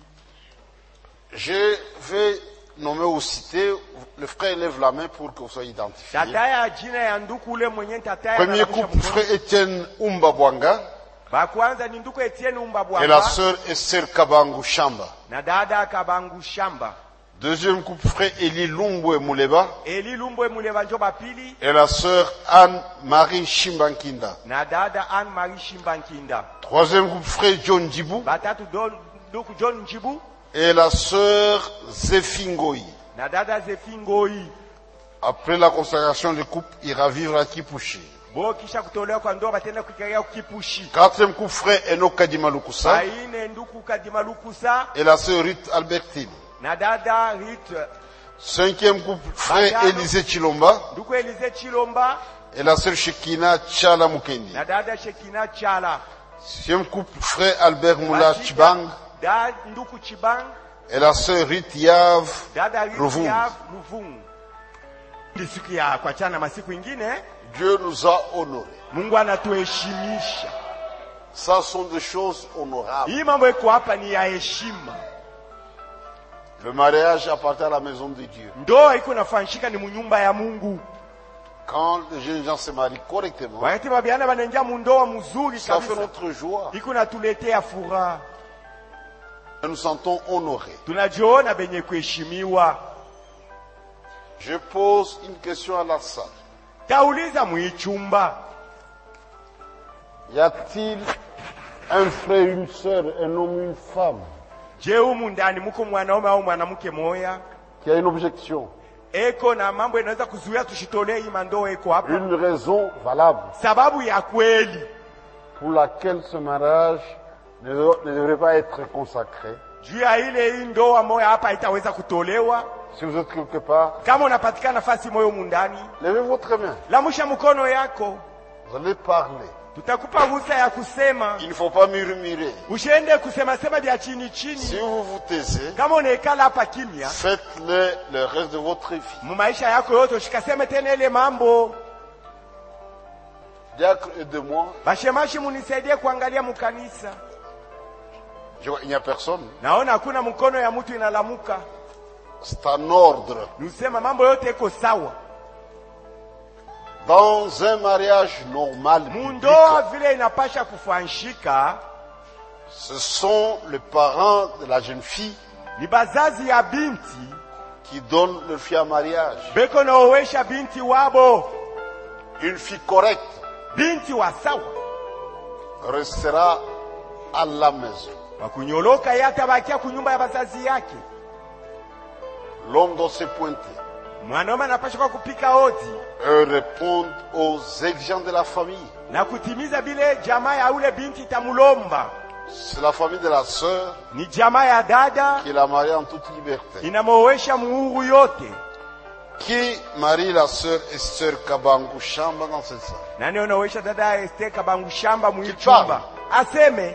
Je vais nommer ou citer, le frère lève la main pour que vous soyez identifiés. Tata ya jina ya nduku ule mwenye tata ya Premier anarusha couple, mkono. frère Étienne Umba Bwanga Ba kwanza ni nduku Etienne et Umbabwanga la sœur Esther Kabangu Shamba. na dada Kabangu Shamba. Deuxième couple, frère Eli Lumbwe Muleba Eli Lumbwe Muleba njo bapili et la sœur Anne-Marie Shimbankinda. na dada Anne Marie Shimbankinda. Troisième couple, frère John Djibou Batatu don nduku John Njibu et la sœur Zéphingoi. na dada Zefingoi. Après la consécration du couple, ira vivre à Kipushi. Bo kisha kutolewa kwa ndoa batenda kuikaria kukipushi. Quatrième couple, frère Enoch Kadimalukusa Baine nduku Kadimalukusa et la sœur Ruth Albertine. na dada Rit Cinquième couple, frère Élisée Chilomba nduku Elize Chilomba et la sœur Shekina Tchala Mukendi. na dada Shekina Chala. Sixième couple, frère Albert Moula Chibang Da nduku Chibang et la sœur Ruth Yav dada Ruvung. Rit Ruvung. Ndi siku ya kuachana masiku ingine Dieu nous a honorés. Mungu anatuheshimisha. Ça sont des choses honorables. Hii mambo iko hapa ni ya heshima. Le mariage appartient à la maison de Dieu. Ndoa iko nafanyika ni munyumba ya Mungu. Quand les jeunes gens se marient correctement, Wakati babiana banaingia mu ndoa mzuri ça fait kabisa, notre joie. iko natuletea furaha. Nous nous sentons honorés. Tunajiona benye kuheshimiwa. Je pose une question à la salle. Tauliza muichumba. Y a-t-il un frère, une sœur, un homme, une femme Je humu ndani muko mwanaume au mwanamke moya qui a une objection, eko na mambo inaweza kuzuia tushitolee hii mandoa eko hapa? une raison valable Sababu ya kweli pour laquelle ce mariage ne, ne devrait pas être consacré. juu ya ile hii ndoa moya hapa itaweza kutolewa. Si vous êtes quelque part, Kama unapatikana nafasi moyo mundani, levez votre main. lamusha mkono yako. Vous allez parler. Tutakupa ruhusa ya kusema. Il ne faut pas murmurer. Usiende kusema sema vya chini chini. Si vous vous taisez, Kama unaikala hapa kimya, faites-le le reste de votre vie. mu maisha yako yote usikaseme tena ile mambo. Diacre, aidez-moi. Bashemashi munisaidie kuangalia mukanisa. Je vois, il n'y a personne. Naona hakuna mkono ya mtu inalamuka. C'est un ordre. Nusema mambo yote iko sawa. Dans un mariage normal, Mundoa biblique, vile inapasha kufanshika, ce sont les parents de la jeune fille ni bazazi ya binti qui donnent leur fille en mariage. beko naowesha binti wabo. Une fille correcte Binti wa sawa restera à la maison. wakunyoloka yata bakia kunyumba ya bazazi yake. L'homme doit se pointer Mwanaume anapasha kwa kupika hodi et répondre aux exigences de la famille. na kutimiza bile jamaa ya ule binti tamulomba. C'est la famille de la sœur Ni jamaa ya dada qui l'a mariée en toute liberté. inamowesha muhuru yote. Qui marie la sœur Esther Kabangu Chamba dans cette salle? Nani unawesha dada Esther Kabangu shamba muichumba? Aseme.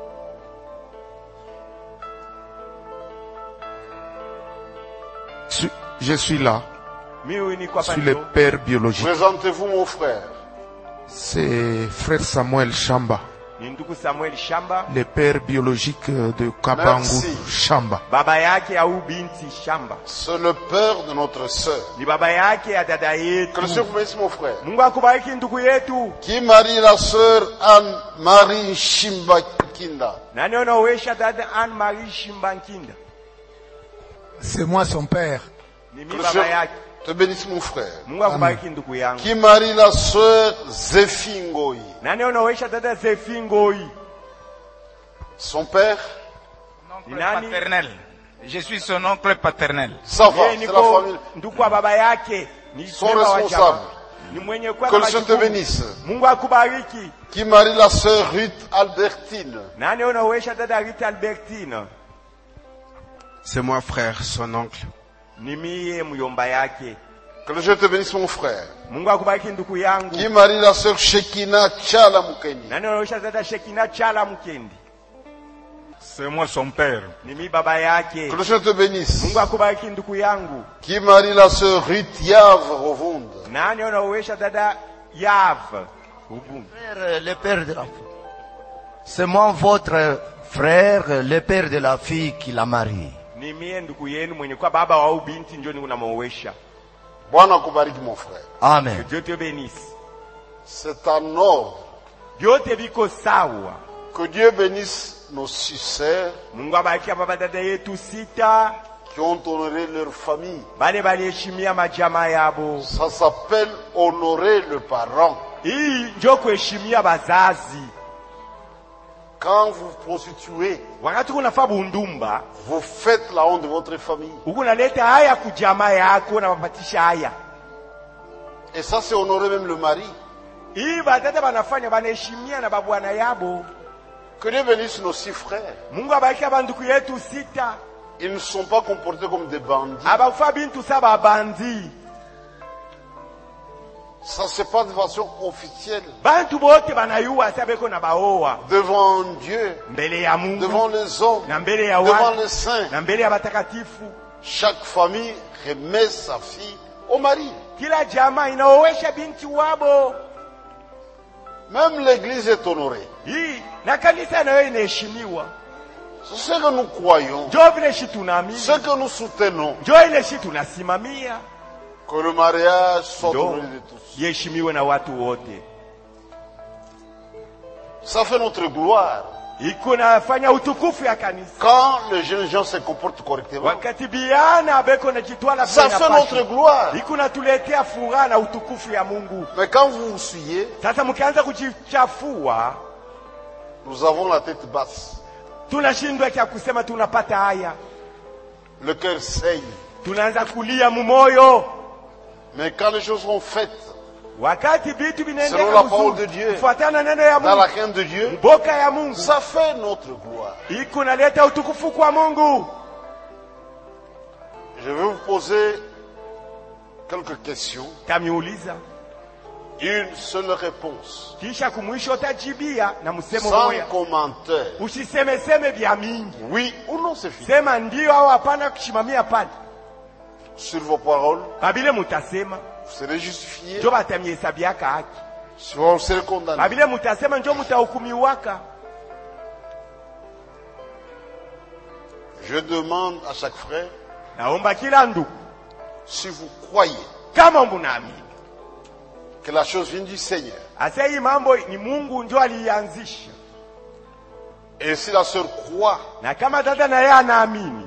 Je suis là. Mimi ni Je kwa suis le pando. père biologique. Présentez-vous mon frère. C'est frère Samuel Chamba, Ni ndugu Samuel Shamba, le père biologique de Kabangu Merci. Chamba. baba yake au binti Shamba. C'est le père de notre sœur. Ni baba yake ya dada Que yetu. le Seigneur vous bénisse, mon frère. Mungu akubariki ndugu yetu. Qui marie la sœur Anne-Marie Shimba Kinda? Nani unawesha dada Anne Marie Shimbankinda? C'est moi son père. Ni Que mimi le baba Seigneur yake. te bénisse, mon frère. Mungu akubariki ndugu yangu. Qui marie la sœur Zéphingoi? Nani unawesha dada Zefingoi? Son père? Ni Oncle nani? paternel. Je suis son oncle paternel. Ça va, Yeye c'est la niko famille. ndugu wa baba yake. Ni Son sema wa responsable. jamaa. Ni mwenye kwa Que le Seigneur te bénisse. Mungu akubariki. Qui marie la sœur Ruth Albertine? Nani unawesha dada Rita Albertine? C'est moi, frère, son oncle. Ni mie myomba yake. Que le Seigneur te bénisse, mon frère. Mungu akubariki ndugu yangu. Qui marie la sœur Shekina Tchala Mukeni? Nani unawesha dada Shekina Chala Mkendi? C'est moi son père. Ni mimi baba yake. Que le Seigneur te bénisse. Mungu akubariki ndugu yangu. Qui marie la sœur Ruth Yav Rovonde? Nani unawesha dada Yav? Ubungu. Frère, le père de l'enfant. C'est moi votre frère, le père de la fille qui l'a marié. Ni mie ndugu yenu mwenye kwa baba wa binti ndio ninamwowesha. Bwana akubariki, mon frère. Amen. Dieu te bénisse. C'est un ordre. Vyote viko sawa. Que Dieu bénisse nos six sœurs Mungu abariki baba dada yetu sita. qui ont honoré leur famille. Bale baliheshimia majamaa yabo. Ça s'appelle honorer le parent. Hii ndio kuheshimia bazazi. Quand vous prostituez, Wakati unafaa bundumba, vous faites la honte de votre famille. ukunaleta haya kujamaa yako na mapatisha haya. Et ça, c'est honorer même le mari. Hii badada banafanya banaheshimia na babwana yabo. Que Dieu bénisse nos six frères. Mungu abariki banduku yetu sita. Ils ne sont pas comportés comme des bandits. Abakufa bintu saba bandi. Ça, c'est pas de façon officielle. Bantu bote banayua sabeko na baoa. Devant Dieu, Mbele ya Mungu. devant les hommes, Na mbele ya devant watu. les saints. Na mbele ya batakatifu. Chaque famille remet sa fille au mari. Kila jamaa inaowesha binti wabo. Même l'église est honorée. Hii na kanisa nayo inaheshimiwa. ce que nous croyons, Njoo vile shi tunaamini. ce que nous soutenons, Njoo ile shi tunasimamia. que le mariage soit Njoo honoré de tous. yeshimiwe na watu wote. Ça fait notre gloire. Iko nafanya utukufu ya kanisa. Quand les jeunes gens se comportent correctement, Wakati biana beko na jitwala ça fait notre gloire. Iko natuletea furaha na utukufu ya Mungu. Mais quand vous vous suyez, Sasa mkianza kujichafua, nous avons la tête basse. tunashindwa kia kusema tunapata haya. Le cœur saigne. Tunaanza kulia mumoyo. Mais quand les choses sont faites, Wakati vitu selon vinaendeka la parole de mzuri, Dieu, kufuatana na neno ya dans la Mungu, crainte de Dieu, mboka ya Mungu, ça fait notre gloire. iko naleta utukufu kwa Mungu. Je vais vous poser quelques questions. Tamiuliza, Une seule réponse. kisha kumwisho utajibia na msemo Sans moja. commentaire. Usiseme seme vya mingi. Oui ou non, c'est fini. Sema ndio au hapana kushimamia pale. Sur vos paroles, Babile mutasema, vous serez justifiés. njo batamiesabiaka haki. Soit vous serez condamnés. Babile mutasema njo mutahukumiwaka. Je demande à chaque frère, Naomba kila ndugu, si vous croyez kama mnaamini que la chose vient du Seigneur, asa hii mambo ni Mungu njo alianzisha, et si la sœur croit na kama dada na yeye anaamini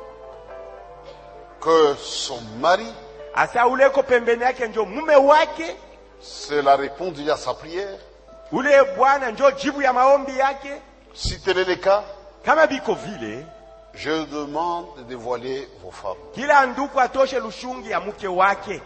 que son mari, asa uleko pembeni yake njo mume wake, c'est la réponse à sa prière, ule bwana njo jibu ya maombi yake, si tel est le cas, kama biko vile, je demande de dévoiler vos femmes. kila ndugu atoshe lushungi ya mke wake.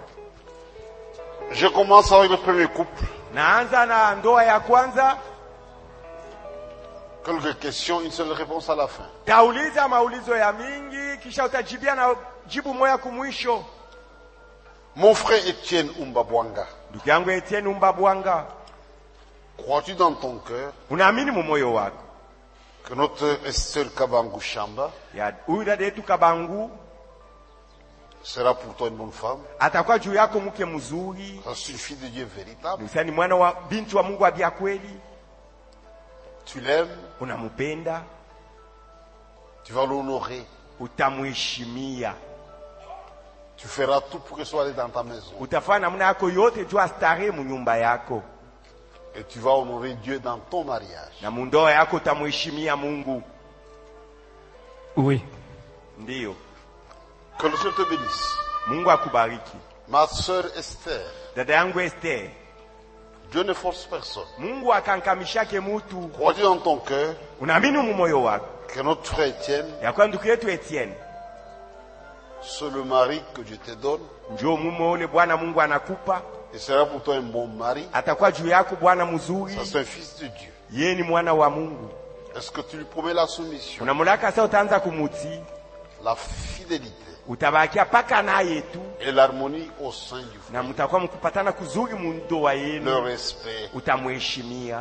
Je commence avec le premier couple. Naanza na ndoa ya kwanza. Quelques questions, une seule réponse à la fin. Tauliza maulizo ya mingi, kisha utajibia na jibu moja kumwisho. Mon frère Étienne Umbabwanga, Ndugu yangu Etienne Umbabwanga, crois-tu dans ton cœur unaamini mumoyo wako que notre Esther Kabangu Shamba ya huyu dada yetu Kabangu sera pour toi une bonne femme? atakuwa juu yako mke mzuri? Ça, c'est une fille de Dieu véritable. Ni mwana wa binti wa Mungu wa bia kweli, Tu l'aimes, unampenda, tu vas l'honorer. utamheshimia, Tu feras tout pour que soit allé dans ta maison. utafanya namna yako yote juu astarehe mu nyumba yako, Et tu vas honorer Dieu dans ton mariage. na mundoa yako utamheshimia Mungu. Oui. Ndiyo. Que le Seigneur te bénisse. Mungu akubariki. Ma sœur Esther, Dada yangu Esther, Dieu ne force personne. Mungu akankamishake mutu. Crois-tu dans ton cœur Unaamini mu moyo wako que notre frère Étienne, ya kwa ndugu yetu Etienne c'est le mari que Dieu te donne, njoo mume ule Bwana Mungu anakupa, et sera pour toi un bon mari? atakuwa juu yako Bwana mzuri, Ça, c'est un fils de Dieu. yeye ni mwana wa Mungu. Est-ce que tu lui promets la soumission, Unamulaka sasa, utaanza kumutii, la fidélité utabakia paka naye tu, et l'harmonie au sein du na foyer, mtakuwa mkupatana kuzuri mu ndoa le yenu, respect? utamheshimia.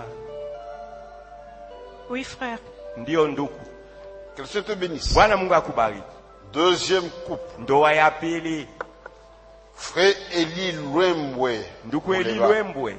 Oui, frère. Ndiyo ndugu. Que le Seigneur te bénisse. Bwana Mungu akubariki. Deuxième couple, Ndoa ya pili, frère Eli Lwembwe. ndugu Eli Muleba. Lwembwe,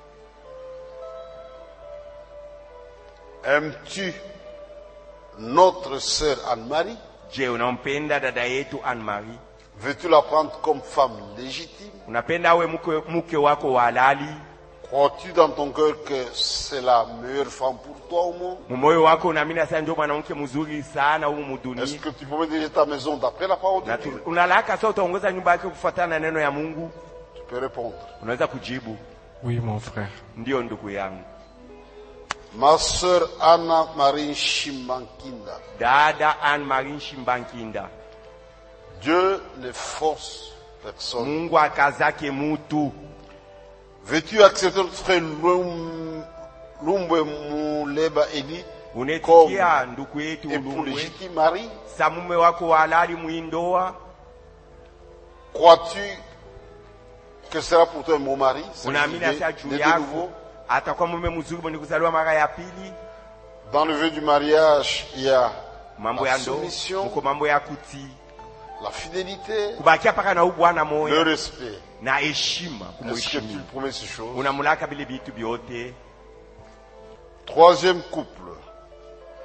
Aimes-tu notre sœur Anne-Marie? je unampenda dada yetu Anne-Marie? Veux-tu la prendre comme femme légitime? Unapenda awe mke, mke wako wa halali? Crois-tu dans ton cœur que c'est la meilleure femme pour toi au monde? Mumoyo wako unaamini sasa ndio mwanamke mzuri sana humu Est-ce mudunia? que tu peux diriger ta maison d'après la parole de Na tu- Dieu? unalaka sasa utaongoza nyumba yako kufuatana na neno ya Mungu? Tu peux répondre. Unaweza kujibu Oui, mon frère. ndio ndugu yangu. Ma sœur Anna-Marie Shimbankinda, Dada Anne-Marie Shimbankinda, Dieu ne force personne. Mungu akazake mutu. Veux-tu accepter notre frère Lum- Lumbwe Muleba Eli Unetikia ndugu yetu et pour Lumbwe légitime mari? sa mume wako wa halali muindoa? Crois-tu que ce sera pour toi un bon mari? C'est Unaamini l'idée sasa juu de yako nouveau. atakuwa mume mzuri mwenye kuzaliwa mara ya pili? Dans le vœu du mariage, il y a Mambo la ya ndoa, soumission, mko mambo ya kutii, la fidélité, kubakia paka na ubwana le moyo respect. na heshima, Est-ce que tu kumheshimia. lui promets ces choses? Unamulaka vile vitu vyote. Troisième couple,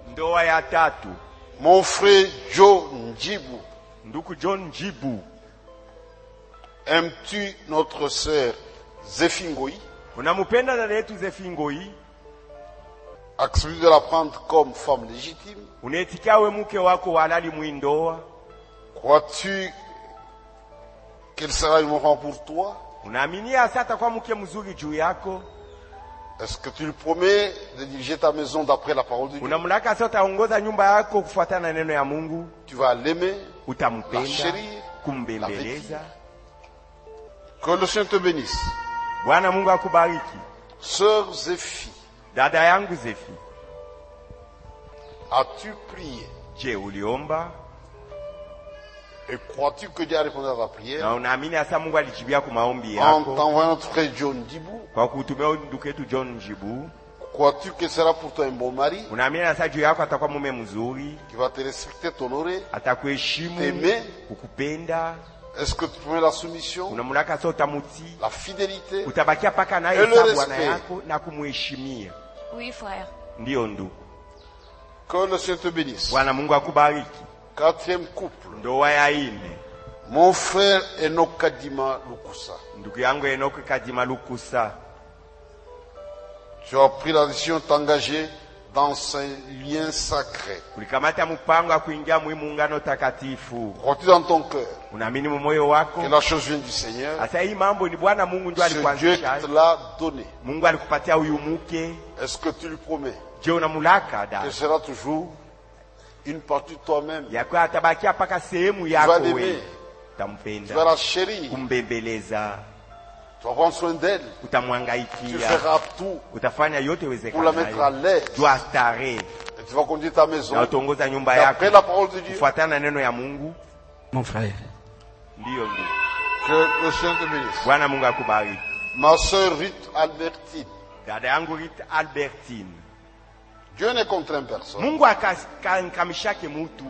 Ndoa ya tatu. Mon frère Joe Njibu, Nduku John Njibu. aimes-tu notre sœur Zéphingoi? Unamupenda dada yetu Zefingoi? Acceptes-tu de la prendre comme femme légitime? Unaitikia we mke wako halali mwindoa? Crois-tu qu'elle sera une femme pour toi? Unaaminia sasa kwa mke mzuri juu yako? Est-ce que tu lui promets de diriger ta maison d'après la parole de Dieu? Unamlaka sasa utaongoza nyumba yako kufuatana na neno ya Mungu? Tu vas l'aimer, la Utampenda, chérir, kumbembeleza. que le Seigneur te bénisse. Bwana Mungu akubariki. Sœur Zéphi, Dada yangu Zefi, as-tu prié? je uliomba? Et crois-tu que Dieu a répondu à ta prière? Na unaamini hasa Mungu alijibia kwa maombi En yako? t'envoyant notre frère John Dibou, Kwa kutumia ndugu yetu John Njibu. crois-tu que sera pour toi un bon mari Unaamini hasa juu yako atakuwa mume mzuri, qui va te respecter, t'honorer? atakuheshimu, T'aimer? kukupenda? Est-ce que tu promets la soumission, Unamulaka sasa utamutii? la fidélité? Utabakia paka naye Et le sawa bwana respect. yako na kumuheshimia? Oui, frère. Ndiyo ndugu. Que le Seigneur te bénisse. Bwana Mungu akubariki. Quatrième couple, Ndoa ya ine. mon frère Enoch Kadima Lukusa. Ndugu yangu Enoki Kadima Lukusa, Tu as pris la décision de t'engager dans un lien sacré. ulikamata mpango wa kuingia muungano takatifu. Crois-tu dans ton cœur Unaamini mu moyo wako? que la chose vient du Seigneur? Sasa hii mambo ni Bwana Mungu ndio C'est Dieu alikuanzisha. qui te l'a donné. Mungu alikupatia huyu mke. Est-ce que tu lui promets Je unamulaka que da? sera toujours une partie de toi-même? Yako atabakia paka sehemu Tu yako vas l'aimer, wewe. tu vas Utampenda, la chérir, kumbembeleza, tu vas prendre soin d'elle, tu utamwangaikia, feras tout utafanya yote pour la mettre à iwezekanayo. l'aise. Jua starehe Et tu vas conduire ta maison na utaongoza nyumba yako d'après la parole de Dieu. kufuatana na neno ya Mungu. Mon frère, Ndiyo ndugu. Que le Seigneur te bénisse. Bwana Mungu akubariki. Ma sœur Ruth Albertine, Dada yangu Rita Albertine, Dieu ne contraint personne. Mungu akamishake mutu.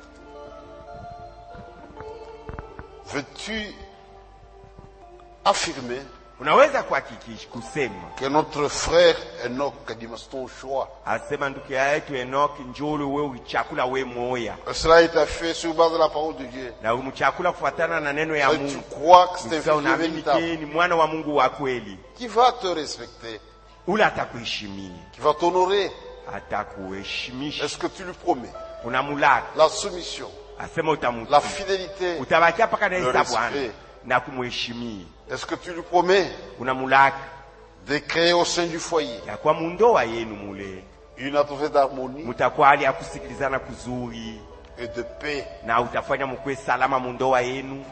Veux-tu affirmer Unaweza kuhakikisha kusema que notre frère Enoch Kadima, c'est ton choix? asema ndugu yetu Enoki njulu wewe chakula we moya Cela a été fait sur base de la parole de Dieu. na umchakula kufuatana na neno ya Et tu Mungu. crois que c'est un Sasa fils unaamini véritable ni mwana wa Mungu wa kweli, qui va te respecter, ule atakuheshimia, qui va t'honorer. atakuheshimisha. Est-ce que tu lui promets Unamulaka la soumission, asema utamutii, la fidélité? utabakia paka na Le Yesu Bwana respect. na kumheshimia. Est-ce que tu lui promets Unamulaka de créer au sein du foyer ya kwa mundoa yenu mule une atmosphère d'harmonie mutakuwa hali ya kusikilizana kuzuri et de paix? na utafanya mkwe salama mundoa yenu.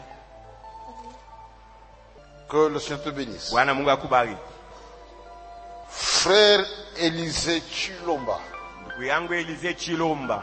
Que le Seigneur te bénisse. Bwana Mungu akubariki. Frère Élisée Chilomba, Ndugu yangu Elize Chilomba,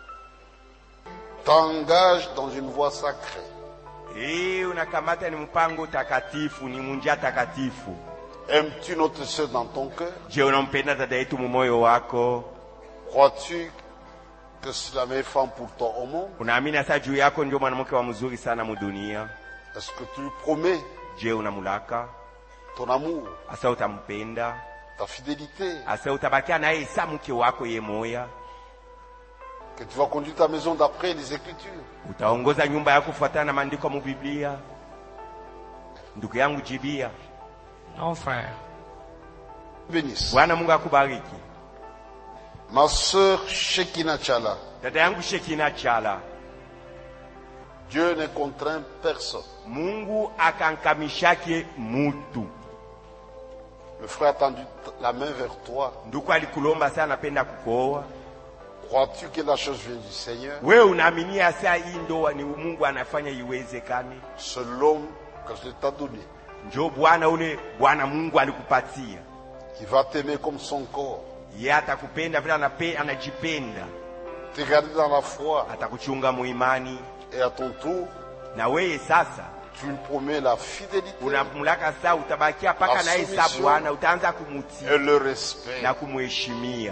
t'engage dans une voie sacrée. hii unakamata ni mpango takatifu, ni munjia takatifu. Aimes-tu notre sœur dans ton cœur? Je, unampenda dada yetu mumoyo wako? Crois-tu que c'est la meilleure femme pour toi au monde? Unaamini hasa juu yako ndio mwanamke wa mzuri sana mudunia? Est-ce que tu lui promets Je, unamulaka ton amour, hasa utampenda ta fidélité, hasa utabakia naye sa mke wako ye moya? que tu vas conduire ta maison d'après les Écritures? Utaongoza nyumba yako kufuatana na maandiko mu Biblia? Ndugu yangu jibia. non frère, Bénisse. Bwana Mungu akubariki. Ma sœur Shekina Chala, Dada yangu Shekina Chala, Dieu ne contraint personne. Mungu akankamishake mutu. Le frère a tendu la main vers toi. Ndugu alikulomba sana napenda kukoa. Crois-tu que la chose vient du Seigneur? Wewe unaaminia saa hii ndoa ni Mungu anafanya iwezekane? C'est l'homme que je t'a donné, Njoo Bwana ule Bwana Mungu alikupatia. qui va t'aimer comme son corps, Yeye atakupenda vile anape, anajipenda. te garder dans la foi, Atakuchunga muimani. et à ton tour, Na wewe sasa tu lui promets la fidélité unamulaka saa utabakia paka La naye saa soumission. Bwana, utaanza kumutii et le respect. na kumuheshimia.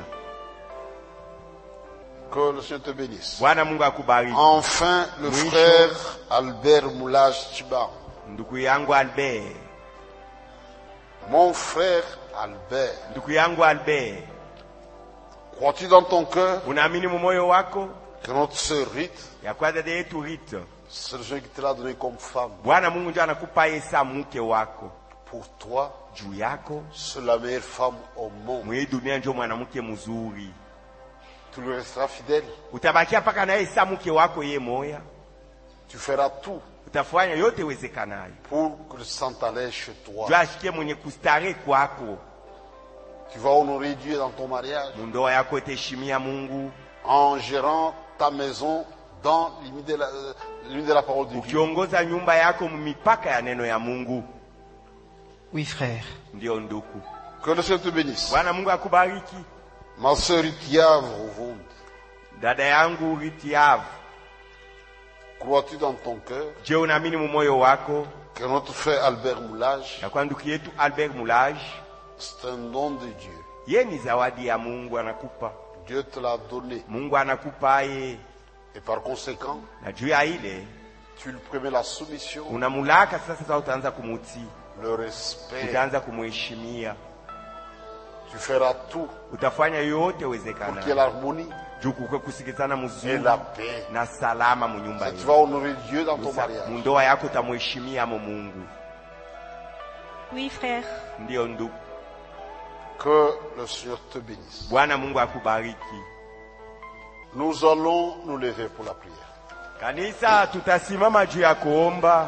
Que le Seigneur te bénisse. Bwana Mungu akubariki. Enfin, le Mwisho. frère Albert Moulage Chiba. Ndugu yangu Albert, Mon frère Albert, ndugu yangu Albert, Crois-tu dans ton cœur Unaamini mumoyo wako que notre sœur Rite, ya kwa dada yetu Rita, c'est le Seigneur qui te l'a donné comme femme? Bwana Mungu ndio anakupa Esa mke wako. Pour toi, Juu yako c'est la meilleure femme au monde. mwe dunia ndio mwanamke mzuri. Tu lui resteras fidèle. Utabakia paka na Esa mke wako ye moya. Tu feras tout Utafanya yote wezekanayo pour que le sang t'allait chez toi. juu ashikie mwenye kustare kwako. Tu vas honorer Dieu dans ton mariage Mundoa yako itaheshimia Mungu en gérant ta maison dans les limites de la, euh, les limites de la parole de Dieu. ukiongoza nyumba yako mipaka ya neno ya Mungu. Oui, frère. Ndio nduku. Que le Seigneur te bénisse. Bwana Mungu akubariki. Ma sœur Itiave Rovonde, Dada yangu Ritiavu, crois-tu dans ton cœur je unaamini mumoyo wako que notre frère Albert Moulage, ya kwa ndugu yetu Albert Moulage c'est un don de Dieu? ye ni zawadi ya Mungu anakupa. Dieu te l'a donné. Mungu anakupa ye, Et par conséquent, na juu ya ile tu lui promets la soumission, unamulaka sasa. Sasa utaanza kumutii, le respect. utaanza kumuheshimia, Tu feras tout utafanya yote pour qu'il y ait wezekana l'harmonie juu kuke kusikizana et mzuri la paix. na salama mu nyumba Tu yenu. vas honorer Dieu dans ton Musa- mariage. mundoa yako utamuheshimia mo Mungu. Oui, frère. Ndio ndugu. Que le Seigneur te bénisse. Bwana Mungu akubariki. Nous allons nous lever pour la prière. Kanisa, tutasimama juu ya kuomba.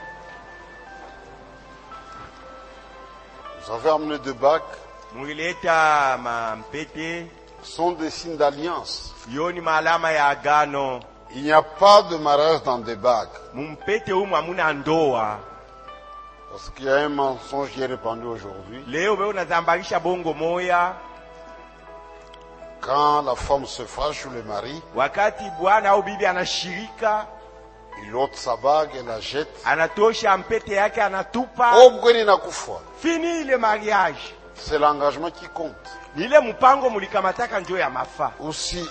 Vous avez amené deux bacs. Mulileta mampete, Ce sont des signes d'alliance. yoni maalama ya agano. Il n'y a pas de mariage dans des bagues. Mumpete umu hamuna ndoa. Parce qu'il y a un mensonge qui est répandu aujourd'hui. Leo wewe unazambarisha bongo moya. Quand la femme se fâche sur le mari, Wakati bwana au bibi anashirika, il ôte sa bague et la jette. anatosha mpete yake anatupa. Oh, mgeni nakufa. Fini ile mariage. C'est l'engagement qui compte. Ile mpango mulikamataka njo ya mafa. Aussi,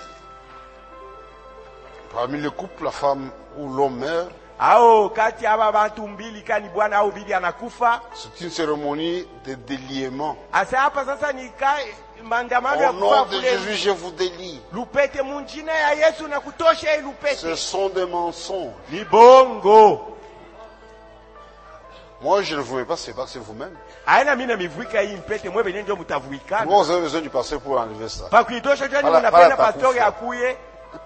parmi les couples, la femme ou l'homme meurt, Ao kati aba bantu mbili kani bwana au bibi anakufa. c'est une cérémonie de déliement. Asa hapa sasa ni kai maandamano ya Au nom kufa de kule. Jésus, je vous délie. Lupete munjina ya Yesu na kutosha hii Ce lupete. sont des mensonges. Ni bongo. Moi, je ne vous mets pas ces bagues, c'est vous-même. Aina mina mivuika hii mpete mwe benye ndio mtavuikana. Moi, vous avez besoin du pasteur pour enlever ça. Pa kuitosha jani Pala- mnapenda pala pastori takufa. akuye.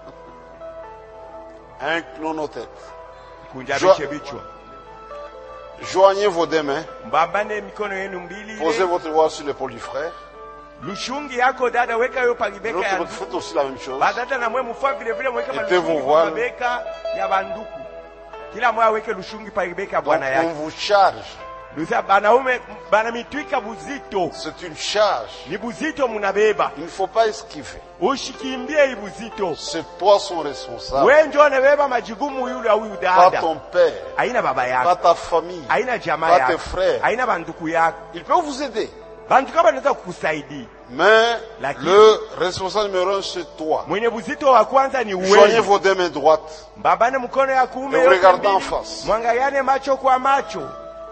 Inclinons nos têtes. Kunja Jo- biche bichwa. Joignez vos deux mains. Mbambane mikono yenu mbili. Posez ile. votre voix sur l'épaule du frère. Lushungi yako dada weka yo palibeka L'autre, ya votre faites aussi la même chose. badada na mwe mufa vile vile mweke Ete malushungi vos voiles. palibeka ya banduku. Kila mwe aweke lushungi palibeka ya Donc, bwana on yake. vous charge. Lusa banaume banamitwika buzito. C'est une charge. Ni buzito munabeba. Il ne faut pas esquiver. Ushikimbie hii buzito. C'est toi son responsable. Wewe ndio unabeba majigumu yule au huyu Pas dada. ton père. Haina baba Pas yako. ta famille. Haina jamaa Pas tes yako. frères. Haina banduku yako. Il peut vous aider. Bantu kama wanaweza kukusaidia. Mais Lakini- le responsable numéro un, c'est toi. Mwenye buzito wa kwanza ni Joignez wewe. vos deux mains droites. Mbabane mkono ya kuume Et yote regardez en mbili. face. Mwangaliane macho kwa macho.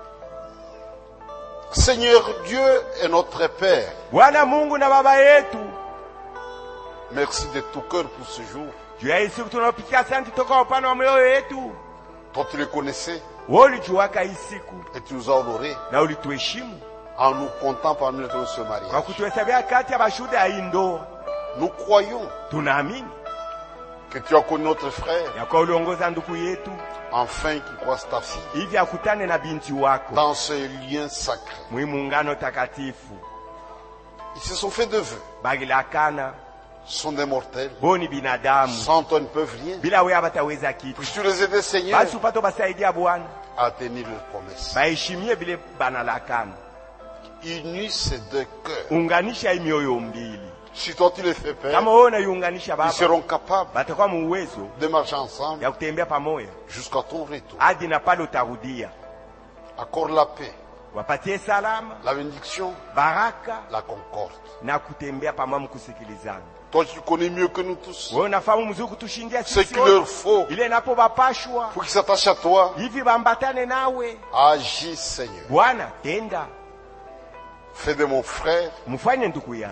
Seigneur Dieu est notre Père. Bwana Mungu na baba yetu. Merci de tout cœur pour ce jour. Juu ya hii siku tunapikia asante toka upande wa moyo yetu. Toi, tu le connaissais Wewe ulijuaka hii siku et tu nous as honorés na ulituheshimu en nous comptant parmi les de ce kwa mariage. kutuhesabia kati ya bashuhuda ya hii ndoa. Nous croyons Tunaamini que tu as connu notre frère ya kwa uliongoza ndugu yetu afin qu'il croise ta fille hivi akutane na binti wako dans ce lien sacré. muungano takatifu. Ils se sont fait de vœux. Bagilakana Ce sont des mortels. boni binadamu Sans toi, ils ne peuvent rien. bila wewe bataweza kitu. Puisses-tu les aider, Seigneur, Basi upate basaidia Bwana à tenir leurs promesses. baheshimie vile banalakana. Unis ces deux cœurs. Unganisha hii mioyo mbili. Si toi, tu les fais Père, Kama wewe unaiunganisha ils baba, seront capables batakuwa mu uwezo de marcher ensemble ya kutembea pamoja jusqu'à ton retour. hadi na pale utarudia. Accorde la paix, Wapatie salama, la bénédiction, baraka la concorde. na kutembea pamoja mkusikilizana. Toi, tu connais mieux que nous tous Wewe unafahamu mzuri kutushindia ce sisi qu'il leur wote. faut Ile inapobapashwa pour qu'ils s'attachent à toi. hivi bambatane nawe. Agis, Seigneur. Bwana tenda, Fais de mon frère mfanye ndugu yangu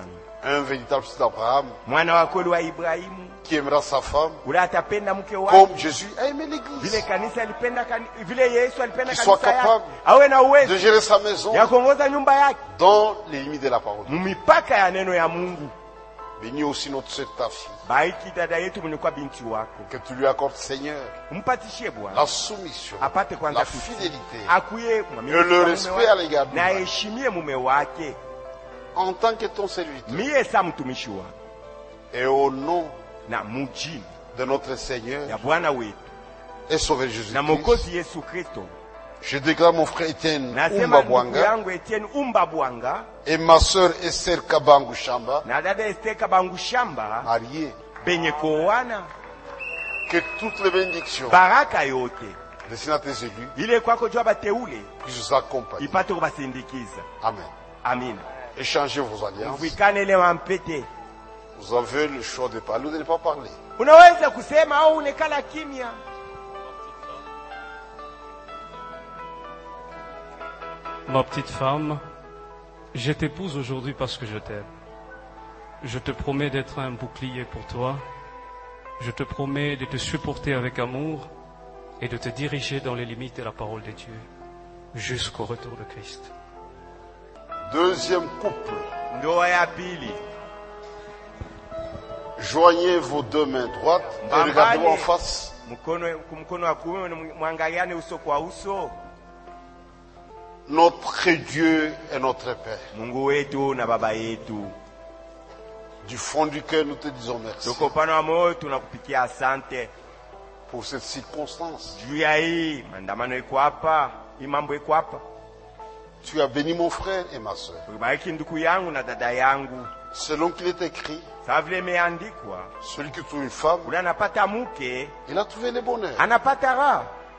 Un véritable fils d'Abraham mwana wa kweli wa Ibrahimu, qui aimera sa femme ule atapenda mke wake comme Jésus a aimé vile l'église. kanisa alipenda kani, vile Yesu alipenda Qu'il soit kanisa yake, capable awe na De uwezo gérer sa maison ya kuongoza nyumba yake dans les limites de la parole. mumipaka ya neno ya Mungu. Bénis aussi notre sœur, ta fille. Bariki dada yetu mwenye kwa binti wako, Que tu lui accordes, Seigneur, mpatishie Bwana la soumission, apate kwanza la kutii, fidélité akuye mwaminifu et le kwa mume respect wake, à l'égard du na mari. aheshimie mume wake En tant que ton serviteur. mie sa mtumishi wako, Et au nom na mujini de notre Seigneur ya Bwana wetu et Sauveur na Jésus-Christ, Mwokozi Yesu Kristo, je déclare mon frère Étienne nasema ndugu Umbabwanga yangu Etienne Umbabwanga et ma sœur Esther Kabangu Shamba, na dada Esteka Bangu Shamba mariés, benye kuoana, que toutes les bénédictions baraka yote destinées à tes élus ile kwako jua bateule puissent vous accompagner. ipate kubasindikiza. Amen. Amina. Échangez vos alliances. Mvikane ile mampete. Vous avez le choix de parler ou de ne pas parler. Unaweza kusema au unekala kimya. Ma petite femme, je t'épouse aujourd'hui parce que je t'aime. Je te promets d'être un bouclier pour toi. Je te promets de te supporter avec amour et de te diriger dans les limites de la parole de Dieu jusqu'au retour de Christ. Deuxième couple. Ndoa ya pili. Joignez vos deux mains droites et regardez-moi en face. Mkono kumkono wa kuume mwangaliane uso kwa uso. Notre Dieu et notre Père. Mungu wetu na baba yetu. Du fond du cœur, nous te disons merci. Tuko upande wa moyo tunakupikia asante pour cette circonstance. juu ya hii maandamano iko hapa, hii mambo iko hapa. Tu as béni mon frère et ma sœur. Ubariki ndugu yangu na dada yangu. Selon qu'il est écrit, sawa vile imeandikwa, celui qui trouve une femme, ule anapata mke, il a trouvé le bonheur. anapata raha.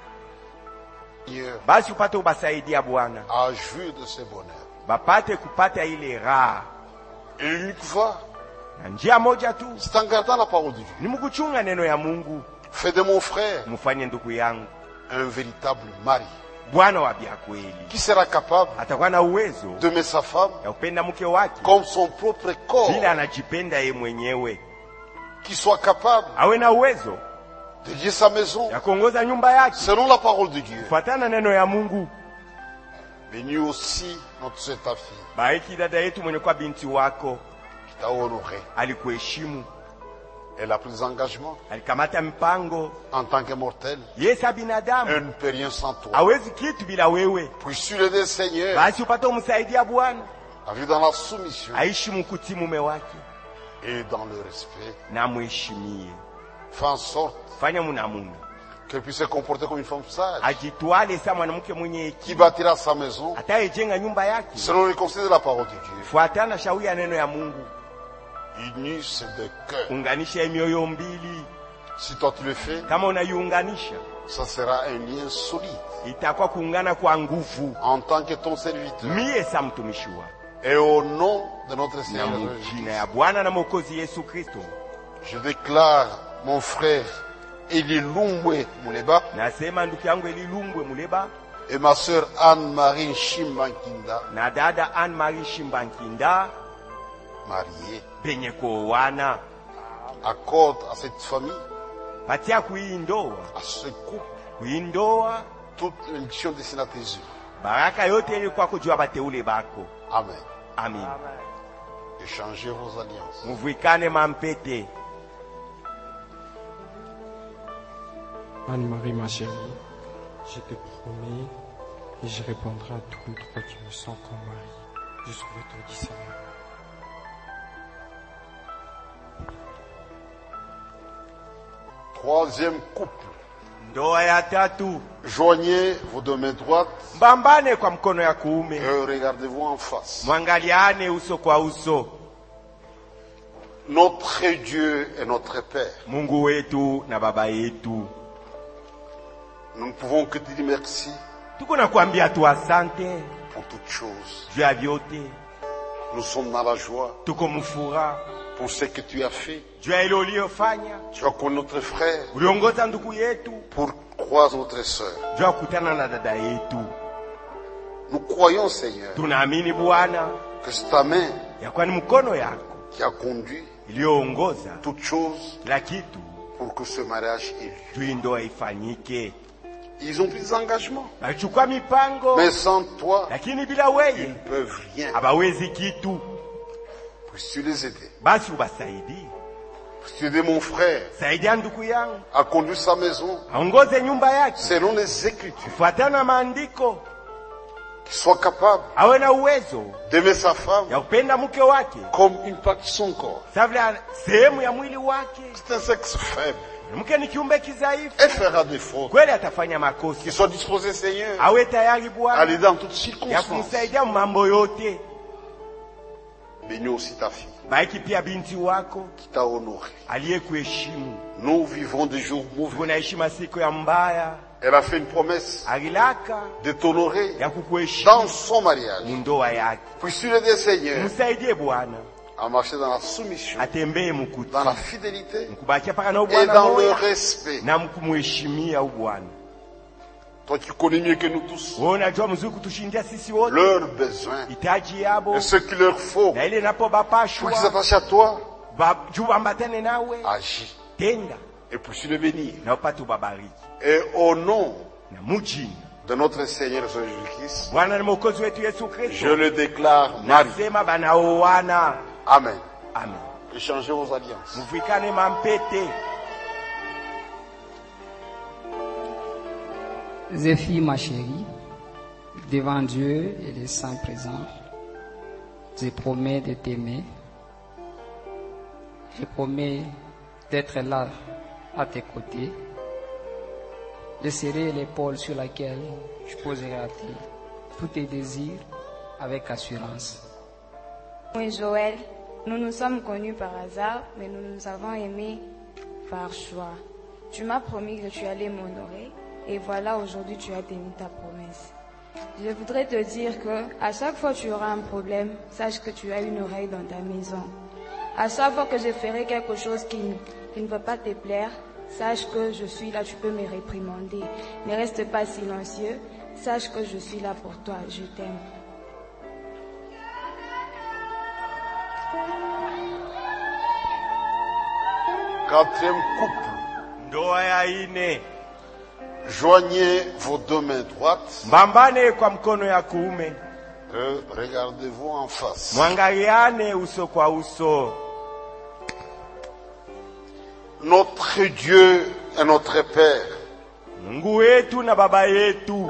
Basi upate ubasaidia Bwana à jouir de ce bonheur. Bapate kupata ile raha. Et l'unique voie, na njia moja tu, c'est en gardant la parole de Dieu. Ni mkuchunga neno ya Mungu. Fais de mon frère mfanye ndugu yangu un véritable mari. Bwana wa bia kweli. Qui sera capable atakuwa na uwezo d'aimer sa femme ya upenda mke wake comme son propre corps. Bila anajipenda yeye mwenyewe. Qui soit capable awe na uwezo de lier sa maison ya kuongoza nyumba yake selon la parole de Dieu. Fuatana neno ya Mungu. Bénis aussi notre sœur ta fille. Bariki dada yetu mwenye kwa binti wako. Qui t'a honoré. Alikuheshimu. Elle a pris des engagements. Alikamata mpango. En tant que mortel. Yesa binadamu. Elle ne peut rien sans toi. Hawezi kitu bila wewe. Puisses-tu l'aider, Seigneur. Basi upate kumsaidia Bwana. À vivre dans la soumission. Aishi mkutii mume wake. Et dans le respect. Na mheshimie. Fais en sorte. Fanya munamuna. Qu'elle puisse se comporter comme une femme sage. Ajitwale sa mwanamke mwenye qui bâtira sa maison. Atayejenga nyumba yake. Selon les conseils de la parole de Dieu. Fuatana shauri ya neno ya Mungu. Unissent de cœur. Unganisha mioyo mbili. Si toi tu le fais, kama unaiunganisha, ça sera un lien solide. Itakuwa kuungana kwa nguvu. En tant que ton serviteur. Mie sa mtumishi wako. Et au nom de notre Seigneur jina ya Bwana na Mwokozi Yesu Kristo. Je déclare mon frère Elilumbwe Muleba. Nasema ndugu yangu Elilumbwe Muleba. Et ma sœur Anne-Marie Shimbankinda. Na dada Anne-Marie Shimbankinda. Mariée. Benye kuoana. Accorde à cette famille. Patia kuhii ndoa. À ce couple. Kuhii ndoa. Toute bénédiction destinée à tes yeux. Baraka yote ile kwako juu bateule bako. Amen. Amen. Échangez vos alliances. Muvuikane mampete. Anne-Marie, ma chérie, je te promets et je répondrai à tous les droits qui me sont comme mari jusqu'au retour du Seigneur. Troisième couple. Ndoa ya tatu. Joignez vos deux mains droites. Mbambane kwa mkono ya kuume. Et regardez-vous en face. Mwangaliane uso kwa uso. Notre Dieu et notre Père. Mungu wetu na baba yetu. Nous ne pouvons que te dire merci. Tuko na kuambia tu asante. Pour toutes choses. Juu ya vyote. Nous sommes dans la joie. Tuko mfura. Pour ce que tu as fait. Juu ya ile uliyofanya. Tu as connu notre frère. Uliongoza ndugu yetu. Pour croiser notre sœur. Juu ya kukutana na dada yetu. Nous croyons, Seigneur. Tunaamini Bwana. Que c'est ta main. Ya kwani mkono yako. qui a conduit iliyoongoza toutes choses kila kitu pour que ce mariage ait lieu. juu ndoa ifanyike. Ils ont pris des engagements. Balichukua mipango, Mais sans toi, lakini bila ils ne weye peuvent rien. hawawezi kitu. Puisses-tu les aider? Basi ubasaidie, Puisses-tu aider mon frère saidia ndugu yangu à conduire sa maison aongoze nyumba yake selon les Écritures, kufuatana na maandiko, qu'il soit capable awe na uwezo d'aimer sa femme ya kupenda mke wake comme une partie de son corps. sawa vile sehemu ya mwili wake. C'est un sexe faible. Mke ni kiumbe kizaifu, Elle fera des fautes. kweli atafanya makosa. Qu'il soit disposé, Seigneur, Awe tayari à Bwana l'aider dans toutes ya circonstances. kumsaidia mambo yote. Bénis aussi ta fille Bariki pia binti wako qui t'a honoré. aliyekuheshimu. Nous vivons des jours mauvais. Tunaishi masiku ya mbaya, Elle a fait une promesse alilaka de t'honorer ya kukuheshimu dans son mariage. mundoa yake. Puisses-tu l'aider, Seigneur, Msaidie Bwana à marcher dans la soumission, atembee mkuti, dans la fidélité mkubakia paka na et Bwana dans le moya respect. na mkumuheshimia Bwana. Toi qui connais mieux que nous tous Wewe unajua mzuri kutushindia sisi wote leurs besoins hitaji yabo et ce qu'il leur faut na ile napo pour bapashwa qu'ils s'attachent à toi. ba- juu bambatane nawe, Agis tenda et puisses-tu le bénir. na upate ubabariki Et au nom na mujini de notre Seigneur Jésus-Christ, Bwana na Mwokozi wetu Yesu je Kristo, le déclare marié. nasema banaoana. Amen. Amen. Échangez vos alliances. Muvikane mampete. Zéphi, ma chérie, devant Dieu et les saints présents, je promets de t'aimer. Je promets d'être là à tes côtés. Je serai l'épaule sur laquelle je poserai à terre tous tes désirs avec assurance. Oui, Joël, nous nous sommes connus par hasard, mais nous nous avons aimés par choix. Tu m'as promis que tu allais m'honorer, et voilà, aujourd'hui, tu as tenu ta promesse. Je voudrais te dire que, à chaque fois que tu auras un problème, sache que tu as une oreille dans ta maison. À chaque fois que je ferai quelque chose qui, qui ne va pas te plaire, sache que je suis là, tu peux me réprimander. Ne reste pas silencieux, sache que je suis là pour toi, je t'aime. Quatrième couple, Ndoa ya ine, joignez vos deux mains droites mbambane kwa mkono ya kuume, et regardez-vous en face. mwangaliane uso kwa uso. Notre Dieu et notre Père, Mungu wetu na baba yetu,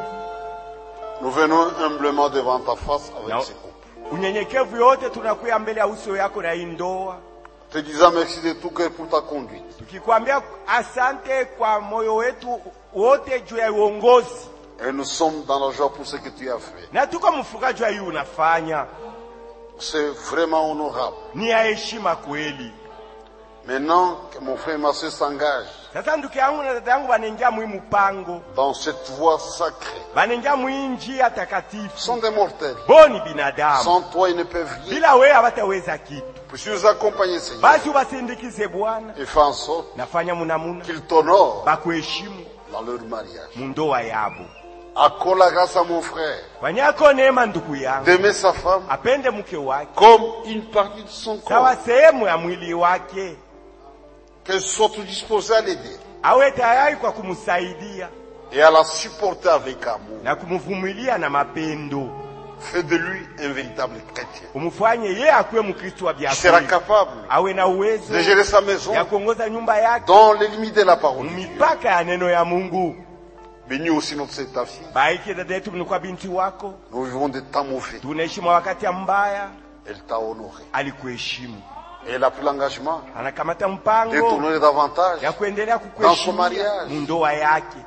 nous venons humblement devant ta face avec na ces couples, unyenyekevu yote tunakuya mbele ya uso yako na hii ndoa, te disant merci de tout cœur pour ta conduite. tukikwambia asante kwa moyo wetu wote juu ya uongozi, Et nous sommes dans la joie pour ce que tu as fait. na tuko mfuraha juu ya hii unafanya. C'est vraiment honorable. Ni ya heshima kweli. Maintenant que mon frère et ma soeur s'engagent Sasa ndugu yangu na dada yangu wanaingia mwi mpango, dans cette voie sacrée, wanaingia mwi njia takatifu. sont des mortels. Boni binadamu, Sans toi, ils ne peuvent rien. bila wewe hawataweza kitu. Puisses-tu nous accompagner, Seigneur, Basi ubasindikize Bwana, et fais en sorte nafanya munamuna qu'ils t'honorent bakuheshimu dans leur mariage. mundoa yabo. Accorde la grâce à mon frère Wanyako neema ndugu yangu, d'aimer sa femme apende mke wake comme une partie de son corps, sawa sehemu ya mwili wake, qu'elle soit tout disposée à l'aider awe tayari kwa kumsaidia et à la supporter avec amour. na kumvumilia na mapendo. Fais de lui un véritable chrétien Umfanye yeye akuwe Mkristo wa qui sera biafra, capable awe na uwezo de gérer sa maison ya kuongoza nyumba yake dans les limites de la parole. mipaka ya neno ya Mungu. Bénis aussi notre sœur, ta fille. Bariki dada yetu ni kwa binti wako, Nous vivons des temps mauvais. tunaishi mwa wakati mbaya. Elle t'a honoré. Alikuheshimu, Et elle a pris l'engagement anakamata de mpango t'honorer davantage. ya kuendelea Dans son kukuheshimia mariage. mundoa yake.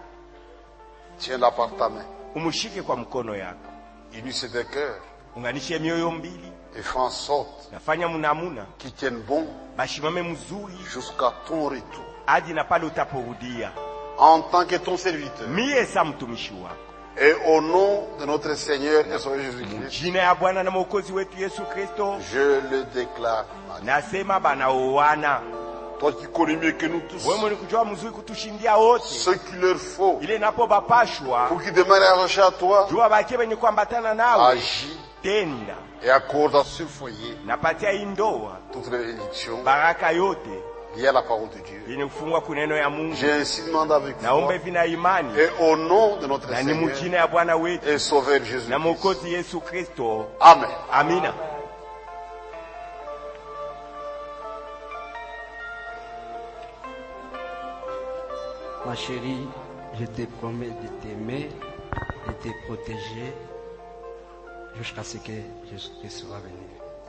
Tiens-la par ta main. Umshike kwa mkono yako, Unissez des cœurs unganishe mioyo mbili, et fais en sorte nafanya munamuna qu'ils tiennent bon bashimame mzuri jusqu'à ton retour. hadi na pale utaporudia. En tant que ton serviteur. Mie sa mtumishi wako, Et au nom de notre Seigneur et Sauveur Jésus-Christ, jina ya Bwana na Mwokozi wetu Yesu Kristo, je le déclare marié. nasema banaoana. Toi qui connais mieux que nous tous Wewe mwenye kujua mzuri kutushindia wote ce qu'il leur faut ile napo bapashwa pour qu'ils démarrent à chercher à toi, jua bakie benye kuambatana nawe, agis tenda et accorde à ce foyer napatia hii ndoa toute les bénédictions baraka yote liées à la parole de Dieu. yenye kufungwa kuneno ya Mungu. J'ai ainsi demandé avec Naomba foi hivi na imani et au nom de notre na ni Seigneur mjina ya Bwana wetu et Sauveur Jésus. na Mwokozi Yesu Kristo. Amen. Amina. Ma chérie, je te promets de t'aimer, de te protéger jusqu'à ce que Jésus-Christ soit venu.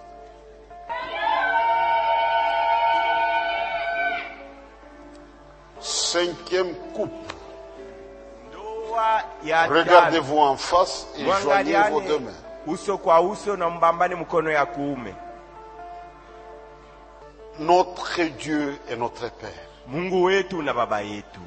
Cinquième couple. Ndoa ya tano. Regardez-vous en face et joignez Mwangaliane vos deux mains. uso kwa uso na mbambane mkono ya kuume. Notre Dieu est notre Père. Mungu wetu na baba yetu.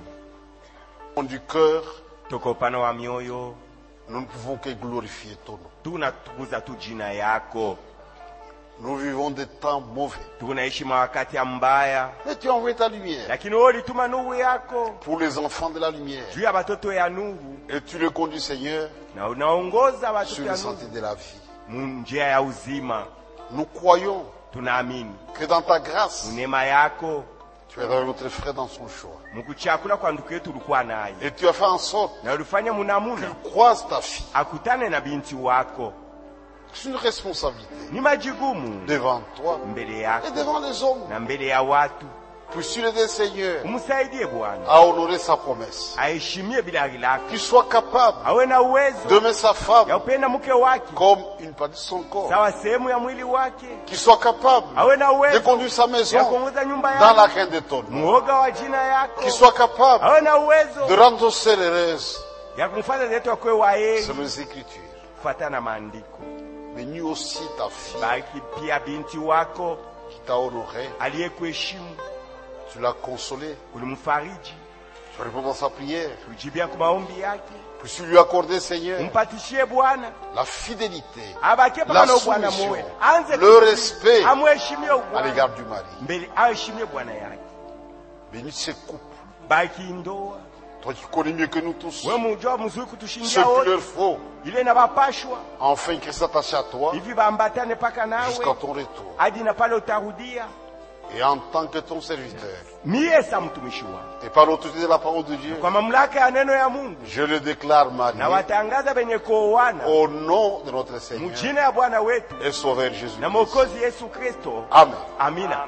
Du cœur, toka upana wa mioyo, nous ne pouvons que glorifier ton nom. tunatukuza tu jina yako. Nous vivons des temps mauvais. Tunaishi mawakati mbaya. Mais tu as envoyé ta lumière. Lakini wewe ulituma nuru yako pour les enfants de la lumière. juu ya watoto ya nuru. Et tu les conduis, Seigneur, na unaongoza watoto sur ya le nuru sentier de la vie. njia ya uzima. Nous croyons tunaamini que dans ta grâce, neema yako, tu as donné notre frère dans son choix. mkuchakula kwa ndugu yetu ulikuwa naye. Et tu as fait en sorte na ulifanya munamuna qu'il croise ta fille. akutane na binti wako. C'est une responsabilité ni majukumu devant toi mbele yako et devant les hommes. na mbele ya watu. Puisses-tu l'aider, Seigneur, umsaidie Bwana à honorer sa promesse. aheshimie bilari lako. Qu'il soit capable awe na uwezo d'aimer sa femme ya upenda mke wake comme une partie de son corps. sawa sehemu ya mwili wake. Qu'il soit capable awe na de uwezo conduire sa maison ya kuongoza nyumba dans yake la crainte de ton nom. muoga wa jina yako. Qu'il soit capable awe na uwezo de rendre nos sœurs heureuses. ya kumfanya zetu akwe wae selon les Écritures. fuata na maandiko. Bénis aussi ta fille bariki pia binti wako qui t'a honoré. aliyekuheshimu. Tu l'as consolé. ulimfariji. Tu réponds à sa prière. ujibia kwa maombi yake. Puisses-tu lui accorder, Seigneur, umpatishie Bwana la fidélité, abakie la paka na Bwana soumission, moyo. Anze le respect amheshimie à Bwana l'égard du mari. mbele aheshimie Bwana yake. Bénis ces couples. Bariki ndoa. Toi qui connais mieux que nous tous wewe mjua mzuri ce kutushindia qu'il wote. leur faut, ile na bapashwa enfin qu'ils s'attachent à toi hivi bambatane paka nawe jusqu'à ton retour. hadi na pale utarudia. Et en tant que ton serviteur, mie sa mtumishi wako et par l'autorité de la parole de Dieu, kwa mamlaka ya neno ya Mungu je le déclare marié na watangaza benye kuoana au nom de notre Seigneur mjina ya Bwana wetu et Sauveur Jésus. na Mwokozi Yesu Kristo. Amen. Amina.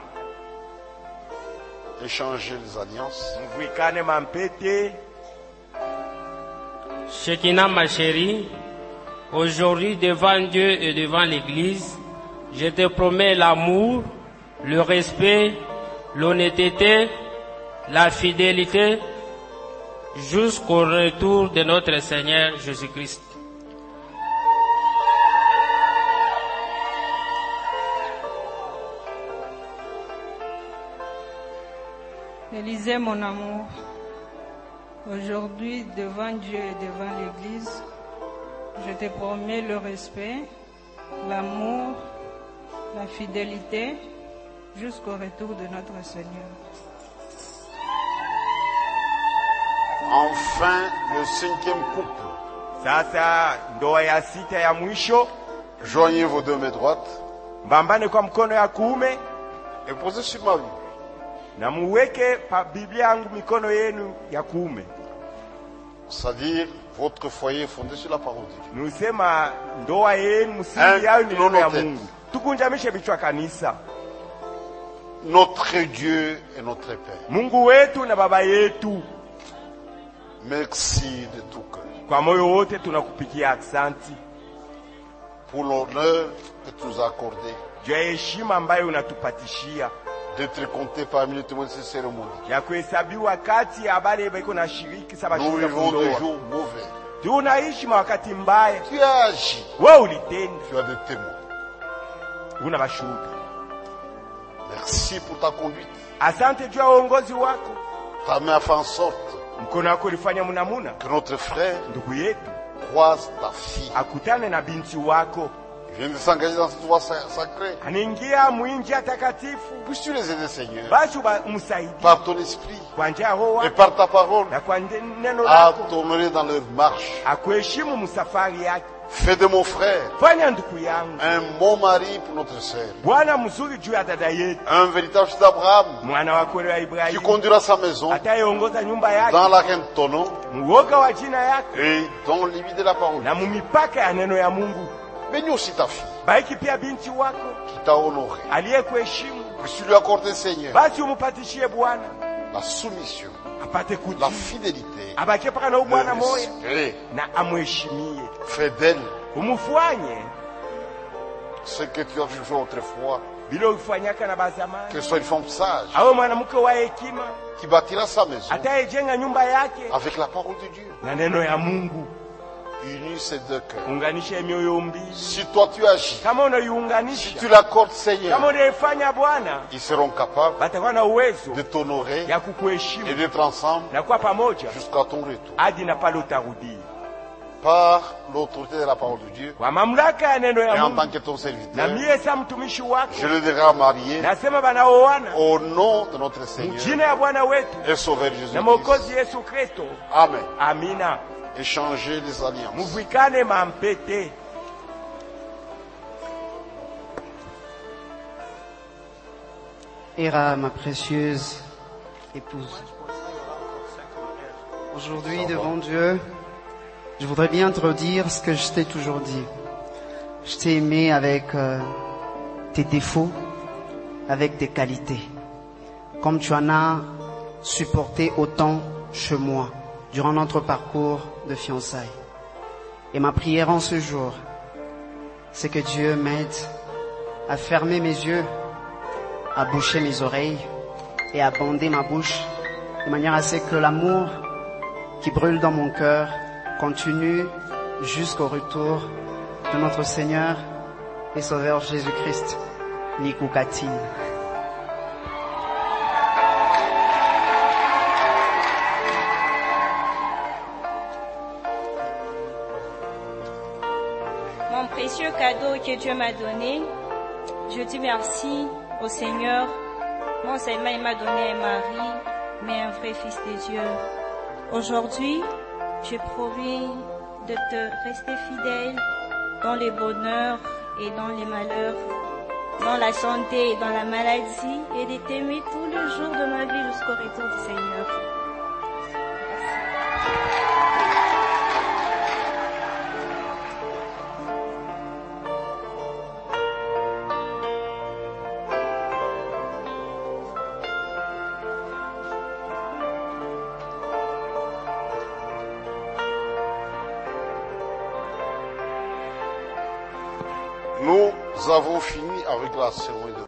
Échanger les alliances. Mvuikane mampete. Shekinah, ma chérie, aujourd'hui devant Dieu et devant l'Église, je te promets l'amour, le respect, l'honnêteté, la fidélité, jusqu'au retour de notre Seigneur Jésus-Christ. Élisée, mon amour, aujourd'hui, devant Dieu et devant l'Église, je te promets le respect, l'amour, la fidélité, jusqu'au retour de notre Seigneur. Enfin, le cinquième couple. Sasa ndoa ya sita ya mwisho. Joignez vos deux mains droites. Mbambane kwa mkono ya kuume. Et posez sur ma Bible. Na muweke pa Biblia yangu mikono yenu ya kuume. C'est-à-dire votre foyer fondé sur la parole de Dieu. Nusema ndoa yenu msingi yao ni neno ya Mungu. Tukunjamishe vichwa kanisa. Notre Dieu et notre Père. Mungu wetu na baba yetu. Merci de tout cœur. Kwa moyo wote tunakupigia aksanti. Pour l'honneur que tu nous as accordé. Juu ya heshima ambayo unatupatishia. D'être compté parmi les témoins de ces cérémonies. Ya kuhesabiwa kati ya wale ambao na shiriki saba Nous vivons des jours mauvais. Tunaishi wakati mbaya. Tu as agi. Wewe ulitenda. Tu as des témoins. Una mashuhuda. Merci pour ta conduite. Asante juu ya uongozi wako. Ta main a fait en sorte mkono wako ulifanya munamuna que notre frère ndugu yetu croise ta fille akutane na binti wako Viens de s'engager dans cette voie sacrée. anaingia mwinjia takatifu. Puisses-tu les aider, Seigneur, Basi umsaidie par ton esprit kwa njia ya Roho et wako par ta parole, na kwa neno à lako, t'honorer dans leur marche. akuheshimu msafari yake. Fais de mon frère Fanya ndugu yangu un bon mari pour notre sœur, bwana mzuri juu ya dada yetu, un véritable fils d'Abraham mwana wa kweli wa qui Ibrahimu, conduira sa maison atayeongoza nyumba yake dans la reine de ton nom muoga wa jina yake et dans les limites de la parole. na mumipaka ya neno ya Mungu. Bénis aussi ta fille Bariki pia binti wako qui t'a honoré. aliyekuheshimu, Puisses-tu lui accorder, Seigneur, basi umupatishie Bwana la soumission, apate la kutii, fidélité, abaki paka na le ubwana moya respect. na amheshimie, Fais d'elle umufanye ce que tu as fait autrefois, bila ufanyaka na bazamani, que ce soit une femme sage awe mwanamke wa hekima qui bâtira sa maison atayejenga nyumba yake avec la parole de Dieu. na neno ya Mungu. Unis ces deux cœurs. Unganishe mioyo mbili. Si toi tu agis, kama si unaiunganisha, tu l'accordes, Seigneur, kama unaifanya Bwana, ils seront capables batakuwa na uwezo de t'honorer ya kukuheshimu et d'être ensemble na kuwa pamoja jusqu'à ton retour. hadi na pale utarudia. Par l'autorité de la parole de Dieu, Kwa mamlaka ya neno et ya en Mungu tant que ton serviteur, na mie sa mtumishi wako, je le dirai marié nasema banaoana au nom de notre Seigneur mjina ya Bwana wetu et Sauveur na Jésus-Christ. Mwokozi Yesu Kristo. Amen. Amina. Échanger les alliances. Muvikane mampete. Héra, ma précieuse épouse, aujourd'hui devant Dieu, je voudrais bien te redire ce que je t'ai toujours dit. Je t'ai aimé avec euh, tes défauts, avec tes qualités, comme tu en as supporté autant chez moi durant notre parcours de fiançailles. Et ma prière en ce jour, c'est que Dieu m'aide à fermer mes yeux, à boucher mes oreilles et à bander ma bouche, de manière à ce que l'amour qui brûle dans mon cœur continue jusqu'au retour de notre Seigneur et Sauveur Jésus-Christ. Nikukatine. Mon précieux cadeau que Dieu m'a donné, je dis merci au Seigneur. Non seulement il m'a donné un mari, mais un vrai fils de Dieu. Aujourd'hui, je promets de te rester fidèle dans les bonheurs et dans les malheurs, dans la santé et dans la maladie, et de t'aimer tous les jours de ma vie jusqu'au retour du Seigneur. Nous avons fini avec la cérémonie de